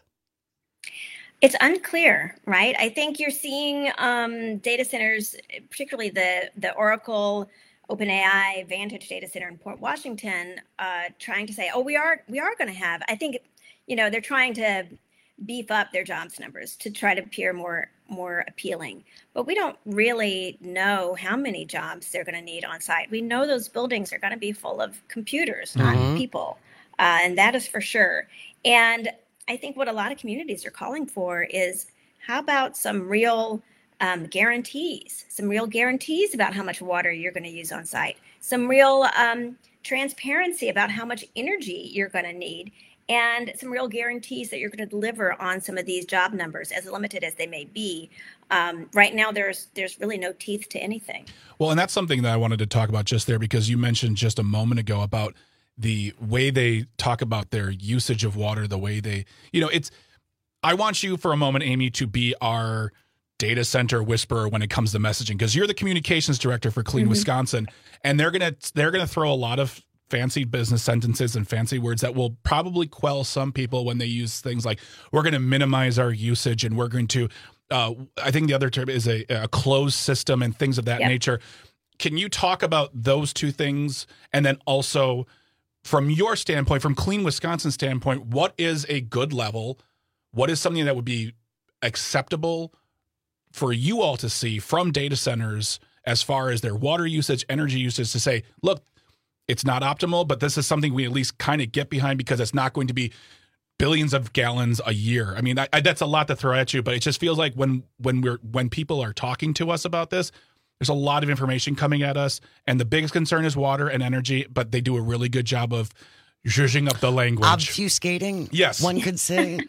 It's unclear, right? I think you're seeing um, data centers, particularly the, the Oracle, OpenAI, Vantage data center in Port Washington, uh, trying to say, oh, we are we are going to have, I think, you know, they're trying to beef up their jobs numbers to try to appear more more appealing. But we don't really know how many jobs they're going to need on site. We know those buildings are going to be full of computers, not mm-hmm. people. Uh, and that is for sure. And I think what a lot of communities are calling for is, how about some real um, guarantees, some real guarantees about how much water you're going to use on site, some real um, transparency about how much energy you're going to need, and some real guarantees that you're going to deliver on some of these job numbers, as limited as they may be. Um, right now, there's there's really no teeth to anything. Well, and that's something that I wanted to talk about just there, because you mentioned just a moment ago about the way they talk about their usage of water, the way they, you know, it's, I want you for a moment, Amy, to be our data center whisperer when it comes to messaging, because you're the communications director for Clean mm-hmm. Wisconsin, and they're going to, they're going to throw a lot of fancy business sentences and fancy words that will probably quell some people when they use things like, we're going to minimize our usage and we're going to, uh, I think the other term is a, a closed system and things of that yep. nature. Can you talk about those two things? And then also, from your standpoint, from Clean Wisconsin standpoint, what is a good level? What is something that would be acceptable for you all to see from data centers as far as their water usage, energy usage, to say, look, it's not optimal, but this is something we at least kind of get behind because it's not going to be billions of gallons a year. I mean, I, I, that's a lot to throw at you, but it just feels like when when we're when people are talking to us about this, there's a lot of information coming at us, and the biggest concern is water and energy, but they do a really good job of zhuzhing up the language. Obfuscating, yes, one could say.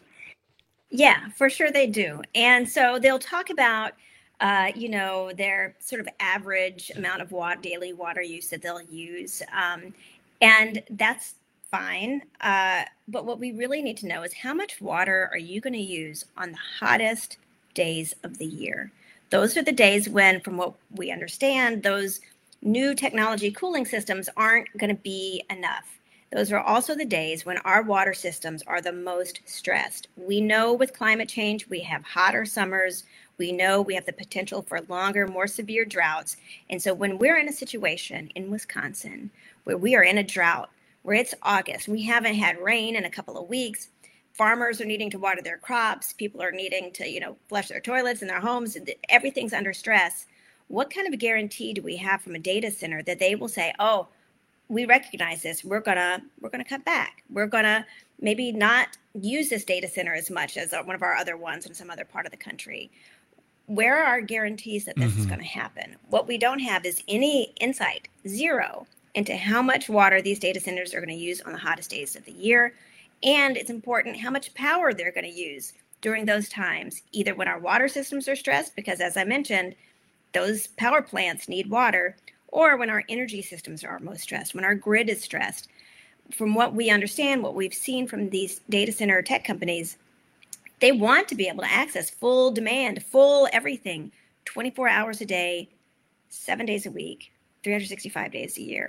Yeah, for sure they do. And so they'll talk about, uh, you know, their sort of average amount of water, daily water use that they'll use. Um, and that's fine. Uh, but what we really need to know is, how much water are you going to use on the hottest days of the year? Those are the days when, from what we understand, those new technology cooling systems aren't going to be enough. Those are also the days when our water systems are the most stressed. We know with climate change, we have hotter summers. We know we have the potential for longer, more severe droughts. And so when we're in a situation in Wisconsin where we are in a drought, where it's August, we haven't had rain in a couple of weeks, farmers are needing to water their crops, people are needing to, you know, flush their toilets in their homes, everything's under stress. What kind of a guarantee do we have from a data center that they will say, oh, we recognize this, we're gonna we're gonna cut back, we're gonna maybe not use this data center as much as one of our other ones in some other part of the country? Where are our guarantees that this mm-hmm. is going to happen? What we don't have is any insight, zero, into how much water these data centers are going to use on the hottest days of the year. And it's important how much power they're going to use during those times, either when our water systems are stressed, because as I mentioned, those power plants need water, or when our energy systems are most stressed, when our grid is stressed. From what we understand, what we've seen from these data center tech companies, they want to be able to access full demand, full everything, twenty-four hours a day, seven days a week, three hundred sixty-five days a year.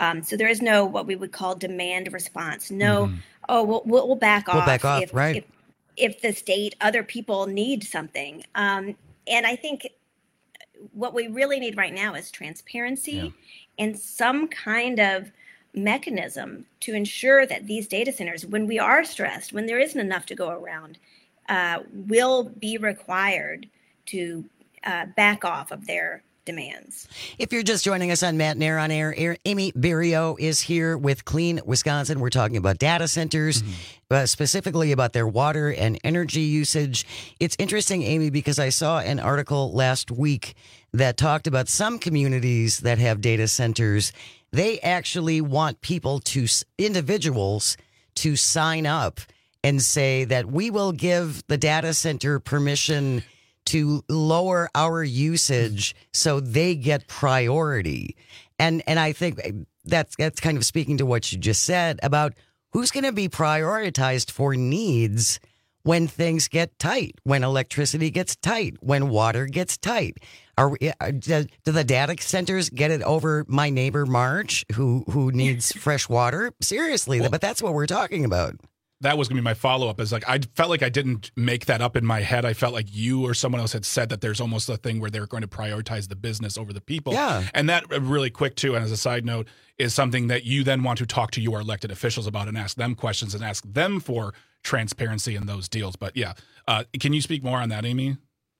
Um, so there is no what we would call demand response. No, mm-hmm. oh, we'll, we'll, we'll back we'll off. Back off, if, right. If, if the state, other people need something. Um, and I think what we really need right now is transparency yeah. and some kind of mechanism to ensure that these data centers, when we are stressed, when there isn't enough to go around, uh, will be required to uh, back off of their demands. If you're just joining us on Matt Nair on Air, Amy Berrio is here with Clean Wisconsin. We're talking about data centers, mm-hmm. uh, specifically about their water and energy usage. It's interesting, Amy, because I saw an article last week that talked about some communities that have data centers. They actually want people to, individuals, to sign up and say that we will give the data center permission to lower our usage so they get priority. And and I think that's that's kind of speaking to what you just said about who's going to be prioritized for needs when things get tight, when electricity gets tight, when water gets tight. Are we, do the data centers get it over my neighbor Marge who who needs fresh water? Seriously, well, but that's what we're talking about. That was going to be my follow-up is like, I felt like I didn't make that up in my head. I felt like you or someone else had said that there's almost a thing where they're going to prioritize the business over the people. Yeah. And that really quick too, and as a side note, is something that you then want to talk to your elected officials about and ask them questions and ask them for transparency in those deals. But yeah, uh, can you speak more on that, Amy?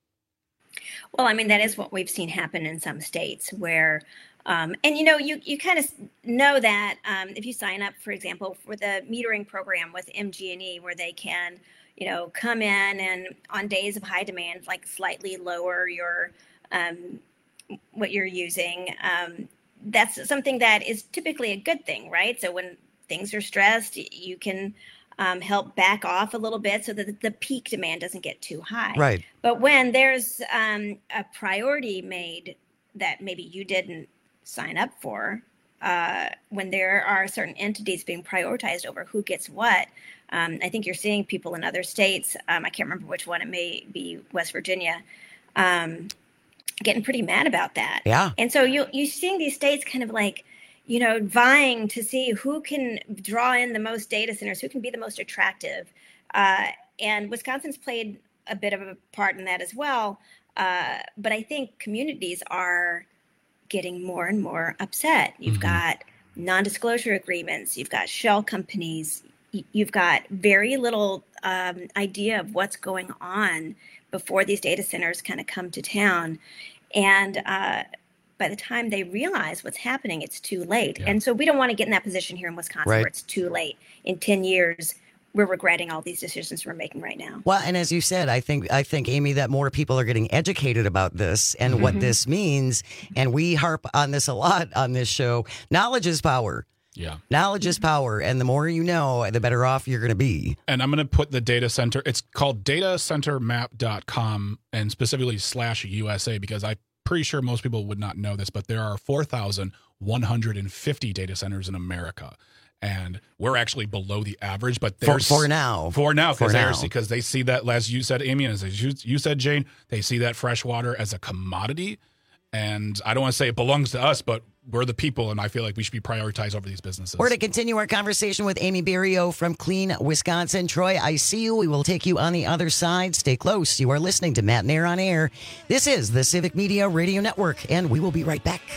Well, I mean, that is what we've seen happen in some states where Um, and, you know, you, you kind of know that um, if you sign up, for example, for the metering program with M G and E, where they can, you know, come in and on days of high demand, like slightly lower your um, what you're using. Um, that's something that is typically a good thing, right? So when things are stressed, you can um, help back off a little bit so that the peak demand doesn't get too high. Right. But when there's um, a priority made that maybe you didn't sign up for, uh, when there are certain entities being prioritized over who gets what, um, I think you're seeing people in other states, um, I can't remember which one, it may be West Virginia, um, getting pretty mad about that. Yeah. And so you, you're seeing these states kind of like, you know, vying to see who can draw in the most data centers, who can be the most attractive. Uh, and Wisconsin's played a bit of a part in that as well. Uh, but I think communities are getting more and more upset. You've mm-hmm. got non-disclosure agreements, you've got shell companies, you've got very little um, idea of what's going on before these data centers kind of come to town. And uh, by the time they realize what's happening, it's too late. Yeah. And so we don't want to get in that position here in Wisconsin right. where it's too late. In ten years, we're regretting all these decisions we're making right now. Well, and as you said, I think, I think, Amy, that more people are getting educated about this and mm-hmm. what this means. And we harp on this a lot on this show. Knowledge is power. Yeah. Knowledge is power. And the more you know, the better off you're going to be. And I'm going to put the data center, it's called data center map dot com and specifically slash U S A, because I'm pretty sure most people would not know this, but there are four thousand one hundred fifty data centers in America. And we're actually below the average, but there's for, for now, for now, for now, because they see that, as you said, Amy, and as you, you said, Jane, they see that fresh water as a commodity. And I don't want to say it belongs to us, but we're the people, and I feel like we should be prioritized over these businesses. We're to continue our conversation with Amy Berrio from Clean Wisconsin. Troy, I see you. We will take you on the other side. Stay close. You are listening to Matt Nair on Air. This is the Civic Media Radio Network, and we will be right back.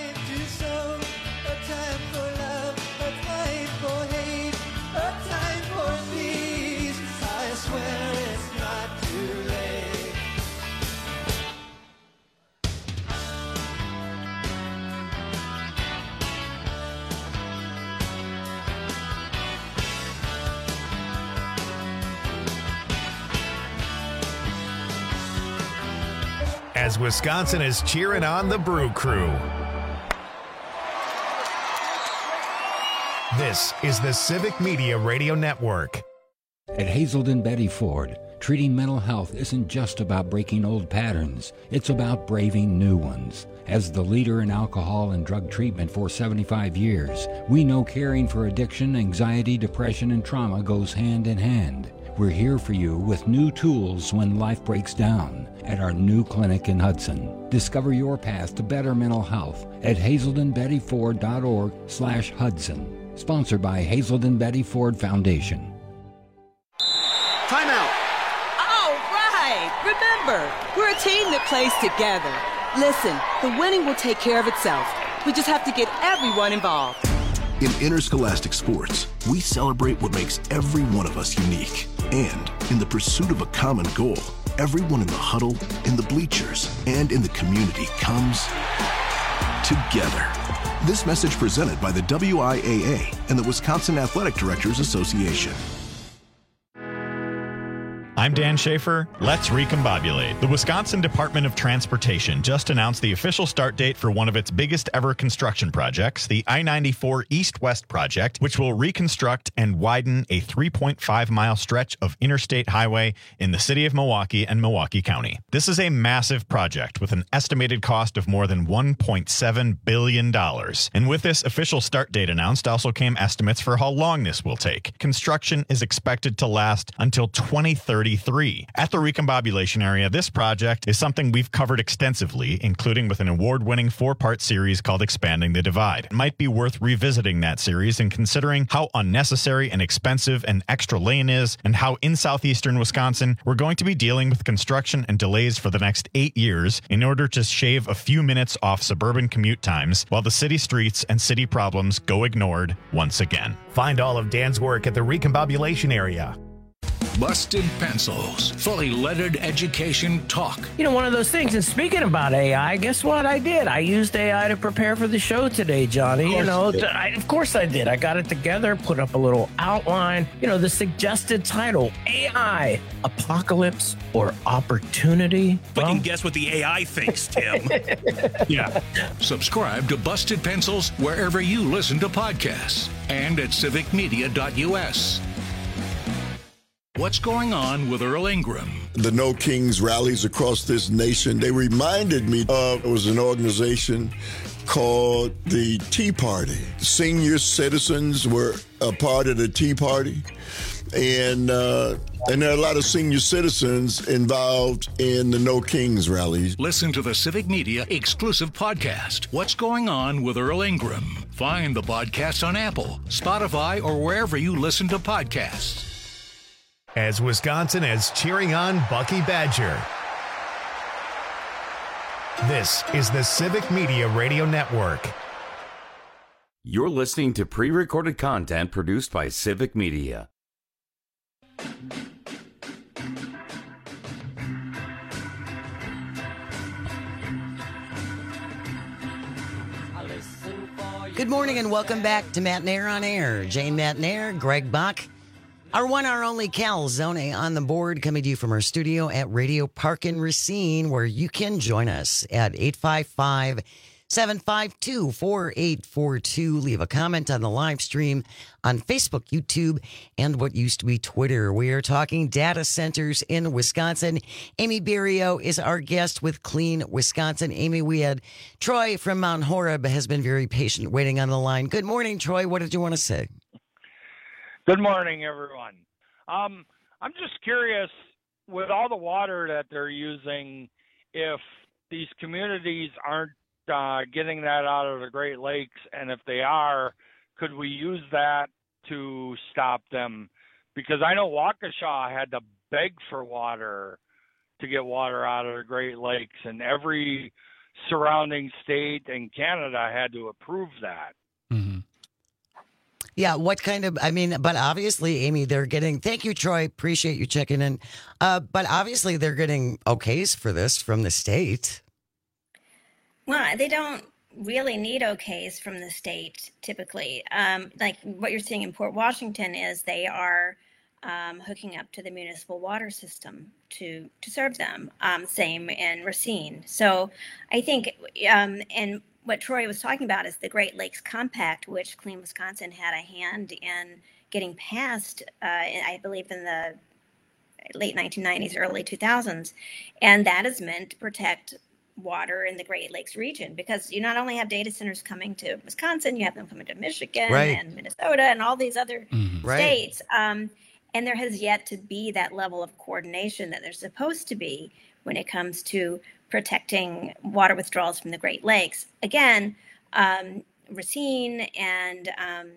As Wisconsin is cheering on the Brew Crew. This is the Civic Media Radio Network. At Hazelden Betty Ford, treating mental health isn't just about breaking old patterns. It's about braving new ones. As the leader in alcohol and drug treatment for seventy-five years, we know caring for addiction, anxiety, depression, and trauma goes hand in hand. We're here for you with new tools when life breaks down at our new clinic in Hudson. Discover your path to better mental health at hazelden betty ford dot org slash Hudson. Sponsored by Hazelden Betty Ford Foundation. Timeout. All right. Remember, we're a team that plays together. Listen, the winning will take care of itself. We just have to get everyone involved. In interscholastic sports, we celebrate what makes every one of us unique. And in the pursuit of a common goal, everyone in the huddle, in the bleachers, and in the community comes together. This message presented by the W I A A and the Wisconsin Athletic Directors Association. I'm Dan Schaefer. Let's recombobulate. The Wisconsin Department of Transportation just announced the official start date for one of its biggest ever construction projects, the I ninety-four East-West project, which will reconstruct and widen a three point five mile stretch of interstate highway in the city of Milwaukee and Milwaukee County. This is a massive project with an estimated cost of more than one point seven billion dollars. And with this official start date announced also came estimates for how long this will take. Construction is expected to last until twenty thirty-three. At the Recombobulation area, this project is something we've covered extensively, including with an award-winning four-part series called Expanding the Divide. It might be worth revisiting that series and considering how unnecessary and expensive an extra lane is, and how in southeastern Wisconsin we're going to be dealing with construction and delays for the next eight years in order to shave a few minutes off suburban commute times while the city streets and city problems go ignored once again. Find all of Dan's work at the Recombobulation area. Busted Pencils, fully leaded education talk. You know, one of those things, and speaking about A I, guess what I did? I used A I to prepare for the show today, Johnny. You know, you I, of course I did. I got it together, put up a little outline. You know, the suggested title, A I, Apocalypse or Opportunity. If well, I can guess what the A I thinks, Tim. Yeah. Subscribe to Busted Pencils wherever you listen to podcasts and at civic media dot U S. What's going on with Earl Ingram? The No Kings rallies across this nation, they reminded me of, it was an organization called the Tea Party. Senior citizens were a part of the Tea Party. And uh, and there are a lot of senior citizens involved in the No Kings rallies. Listen to the Civic Media exclusive podcast, What's Going On with Earl Ingram. Find the podcast on Apple, Spotify, or wherever you listen to podcasts. As Wisconsin is cheering on Bucky Badger. This is the Civic Media Radio Network. You're listening to pre-recorded content produced by Civic Media. Good morning and welcome back to Matt Nair on Air. Jane Matt Nair, Greg Buck. Our one, our only Cal Zone on the board, coming to you from our studio at Radio Park in Racine, where you can join us at eight five five, seven five two, four eight four two. Leave a comment on the live stream on Facebook, YouTube, and what used to be Twitter. We are talking data centers in Wisconsin. Amy Berrio is our guest with Clean Wisconsin. Amy, we had Troy from Mount Horeb has been very patient waiting on the line. Good morning, Troy. What did you want to say? Good morning, everyone. Um, I'm just curious, with all the water that they're using, if these communities aren't uh, getting that out of the Great Lakes, and if they are, could we use that to stop them? Because I know Waukesha had to beg for water to get water out of the Great Lakes, and every surrounding state in Canada had to approve that. Mm-hmm. Yeah, what kind of, I mean, but obviously, Amy, they're getting, thank you, Troy, appreciate you checking in. Uh, but obviously, they're getting okays for this from the state. Well, they don't really need okays from the state, typically. Um, like what you're seeing in Port Washington is they are um, hooking up to the municipal water system to, to serve them. Um, same in Racine. So I think, um, and what Troy was talking about is the Great Lakes Compact, which Clean Wisconsin had a hand in getting passed, uh, I believe in the late nineteen nineties, early two thousands. And that is meant to protect water in the Great Lakes region, because you not only have data centers coming to Wisconsin, you have them coming to Michigan right. and Minnesota and all these other mm-hmm. states. Right. Um, And there has yet to be that level of coordination that there's supposed to be when it comes to protecting water withdrawals from the Great Lakes. Again, um, Racine and um,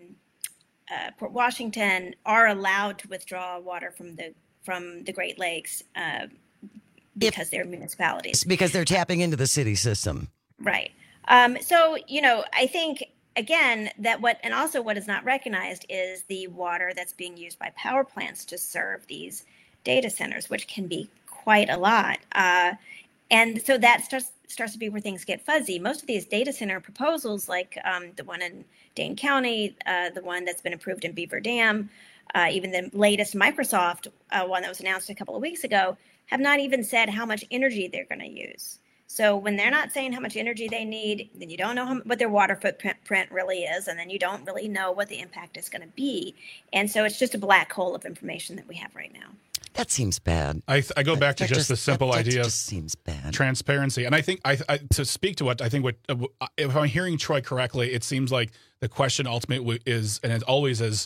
uh, Port Washington are allowed to withdraw water from the from the Great Lakes uh, because if, they're municipalities. Because they're tapping into the city system. Right. Um, so, you know, I think, again, that what, and also what is not recognized is the water that's being used by power plants to serve these data centers, which can be quite a lot. Uh, and so that starts starts to be where things get fuzzy. Most of these data center proposals, like um, the one in Dane County, uh, the one that's been approved in Beaver Dam, uh, even the latest Microsoft uh, one that was announced a couple of weeks ago, have not even said how much energy they're going to use. So when they're not saying how much energy they need, then you don't know how, what their water footprint really is, and then you don't really know what the impact is going to be. And so it's just a black hole of information that we have right now. That seems bad. I, I go back to That just, the simple that, that idea just of seems bad. transparency. And I think I, I to speak to what I think what uh, if I'm hearing Troy correctly, it seems like the question ultimately is, and it always is,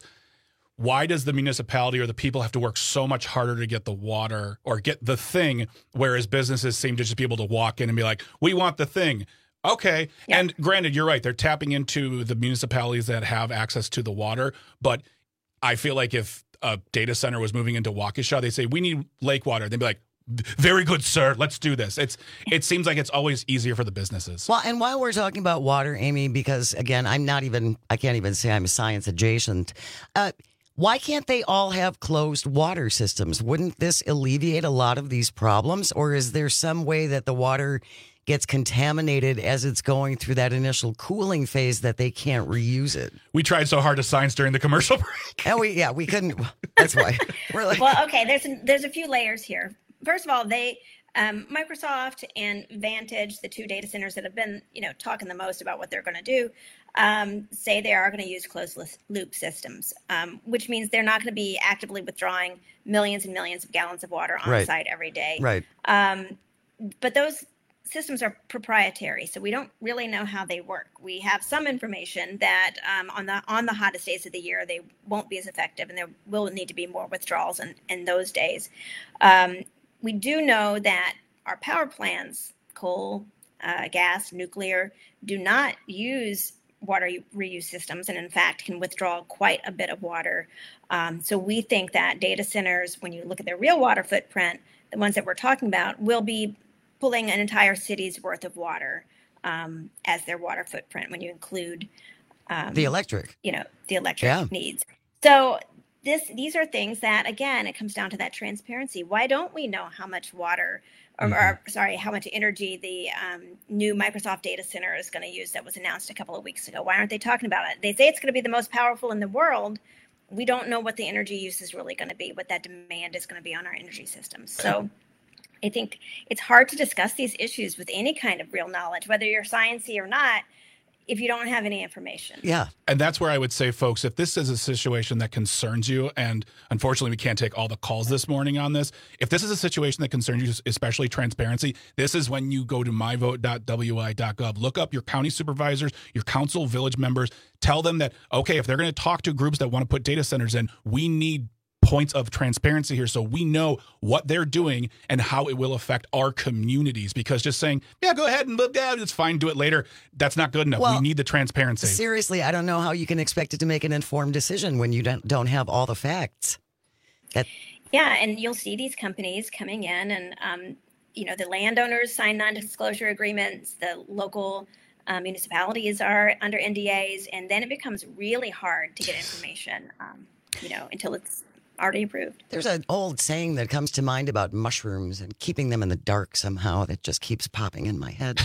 why does the municipality or the people have to work so much harder to get the water or get the thing, whereas businesses seem to just be able to walk in and be like, we want the thing. Okay. Yeah. And granted, you're right. They're tapping into the municipalities that have access to the water. But I feel like if a data center was moving into Waukesha, they say, we need lake water. They'd be like, very good, sir. Let's do this. It's It seems like it's always easier for the businesses. Well, and while we're talking about water, Amy, because again, I'm not even, I can't even say I'm science adjacent. Uh, why can't they all have closed water systems? Wouldn't this alleviate a lot of these problems? Or is there some way that the water gets contaminated as it's going through that initial cooling phase that they can't reuse it? We tried so hard to science during the commercial break. And we, yeah, we couldn't. That's why. We're like, well, okay, there's a, there's a few layers here. First of all, they um, Microsoft and Vantage, the two data centers that have been, you know, talking the most about what they're going to do, um, say they are going to use closed loop systems, um, which means they're not going to be actively withdrawing millions and millions of gallons of water on right. site every day. Right. Um, but those systems are proprietary, so we don't really know how they work. We have some information that um, on the on the hottest days of the year, they won't be as effective, and there will need to be more withdrawals in, in those days. Um, we do know that our power plants, coal, uh, gas, nuclear, do not use water reuse systems, and in fact can withdraw quite a bit of water. Um, so we think that data centers, when you look at their real water footprint, the ones that we're talking about, will be pulling an entire city's worth of water um, as their water footprint when you include um, the electric, you know, the electric yeah. needs. So this, these are things that, again, it comes down to that transparency. Why don't we know how much water, or, mm-hmm. or sorry, how much energy the um, new Microsoft data center is going to use that was announced a couple of weeks ago? Why aren't they talking about it? They say it's going to be the most powerful in the world. We don't know what the energy use is really going to be, what that demand is going to be on our energy systems. So I think it's hard to discuss these issues with any kind of real knowledge, whether you're sciencey or not, if you don't have any information. Yeah. And that's where I would say, folks, if this is a situation that concerns you, and unfortunately we can't take all the calls this morning on this, if this is a situation that concerns you, especially transparency, this is when you go to my vote dot w i dot gov, look up your county supervisors, your council, village members, tell them that, okay, if they're going to talk to groups that want to put data centers in, we need points of transparency here so we know what they're doing and how it will affect our communities, because just saying, yeah, go ahead and yeah, it's fine, do it later, that's not good enough. Well, we need the transparency. Seriously, I don't know how you can expect it to make an informed decision when you don't, don't have all the facts. That- yeah, and you'll see these companies coming in and, um, you know, the landowners sign non-disclosure agreements, the local uh, municipalities are under N D As, and then it becomes really hard to get information, um, you know, until it's already approved. There's an old saying that comes to mind about mushrooms and keeping them in the dark somehow that just keeps popping in my head.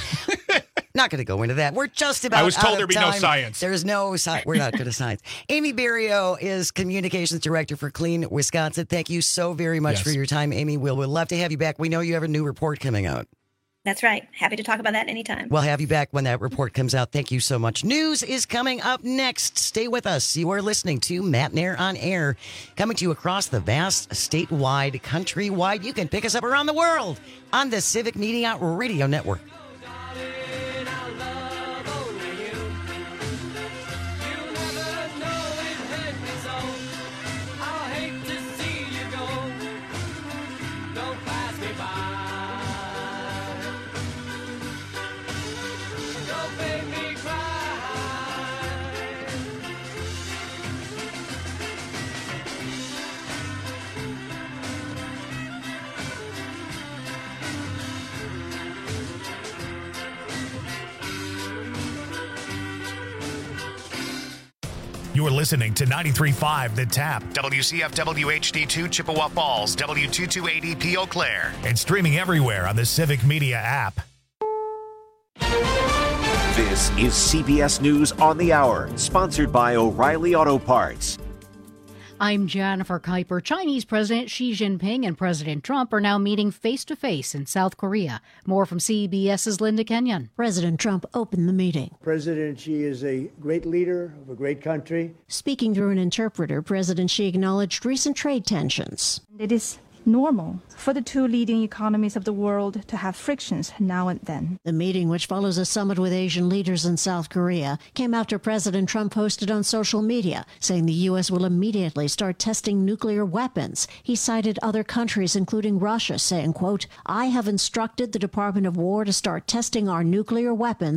Not going to go into that. We're just about I was told out there'd of be time. no science. There's no science. We're not good at science. Amy Berrio is Communications Director for Clean Wisconsin. Thank you so very much yes. for your time, Amy. We'll, we'll love to have you back. We know you have a new report coming out. That's right. Happy to talk about that anytime. We'll have you back when that report comes out. Thank you so much. News is coming up next. Stay with us. You are listening to Matt Nair on Air, coming to you across the vast, statewide, countrywide. You can pick us up around the world on the Civic Media Radio Network. See You're listening to ninety-three point five The Tap, W C F W H D two Chippewa Falls, W two two eight E P Eau Claire, and streaming everywhere on the Civic Media app. This is C B S News on the Hour, sponsored by O'Reilly Auto Parts. I'm Jennifer Kuiper. Chinese President Xi Jinping and President Trump are now meeting face-to-face in South Korea. More from CBS's Linda Kenyon. President Trump opened the meeting. President Xi is a great leader of a great country. Speaking through an interpreter, President Xi acknowledged recent trade tensions. It is normal for the two leading economies of the world to have frictions now and then. The meeting, which follows a summit with Asian leaders in South Korea, came after President Trump posted on social media, saying the U S will immediately start testing nuclear weapons. He cited other countries, including Russia, saying, quote, I have instructed the Department of War to start testing our nuclear weapons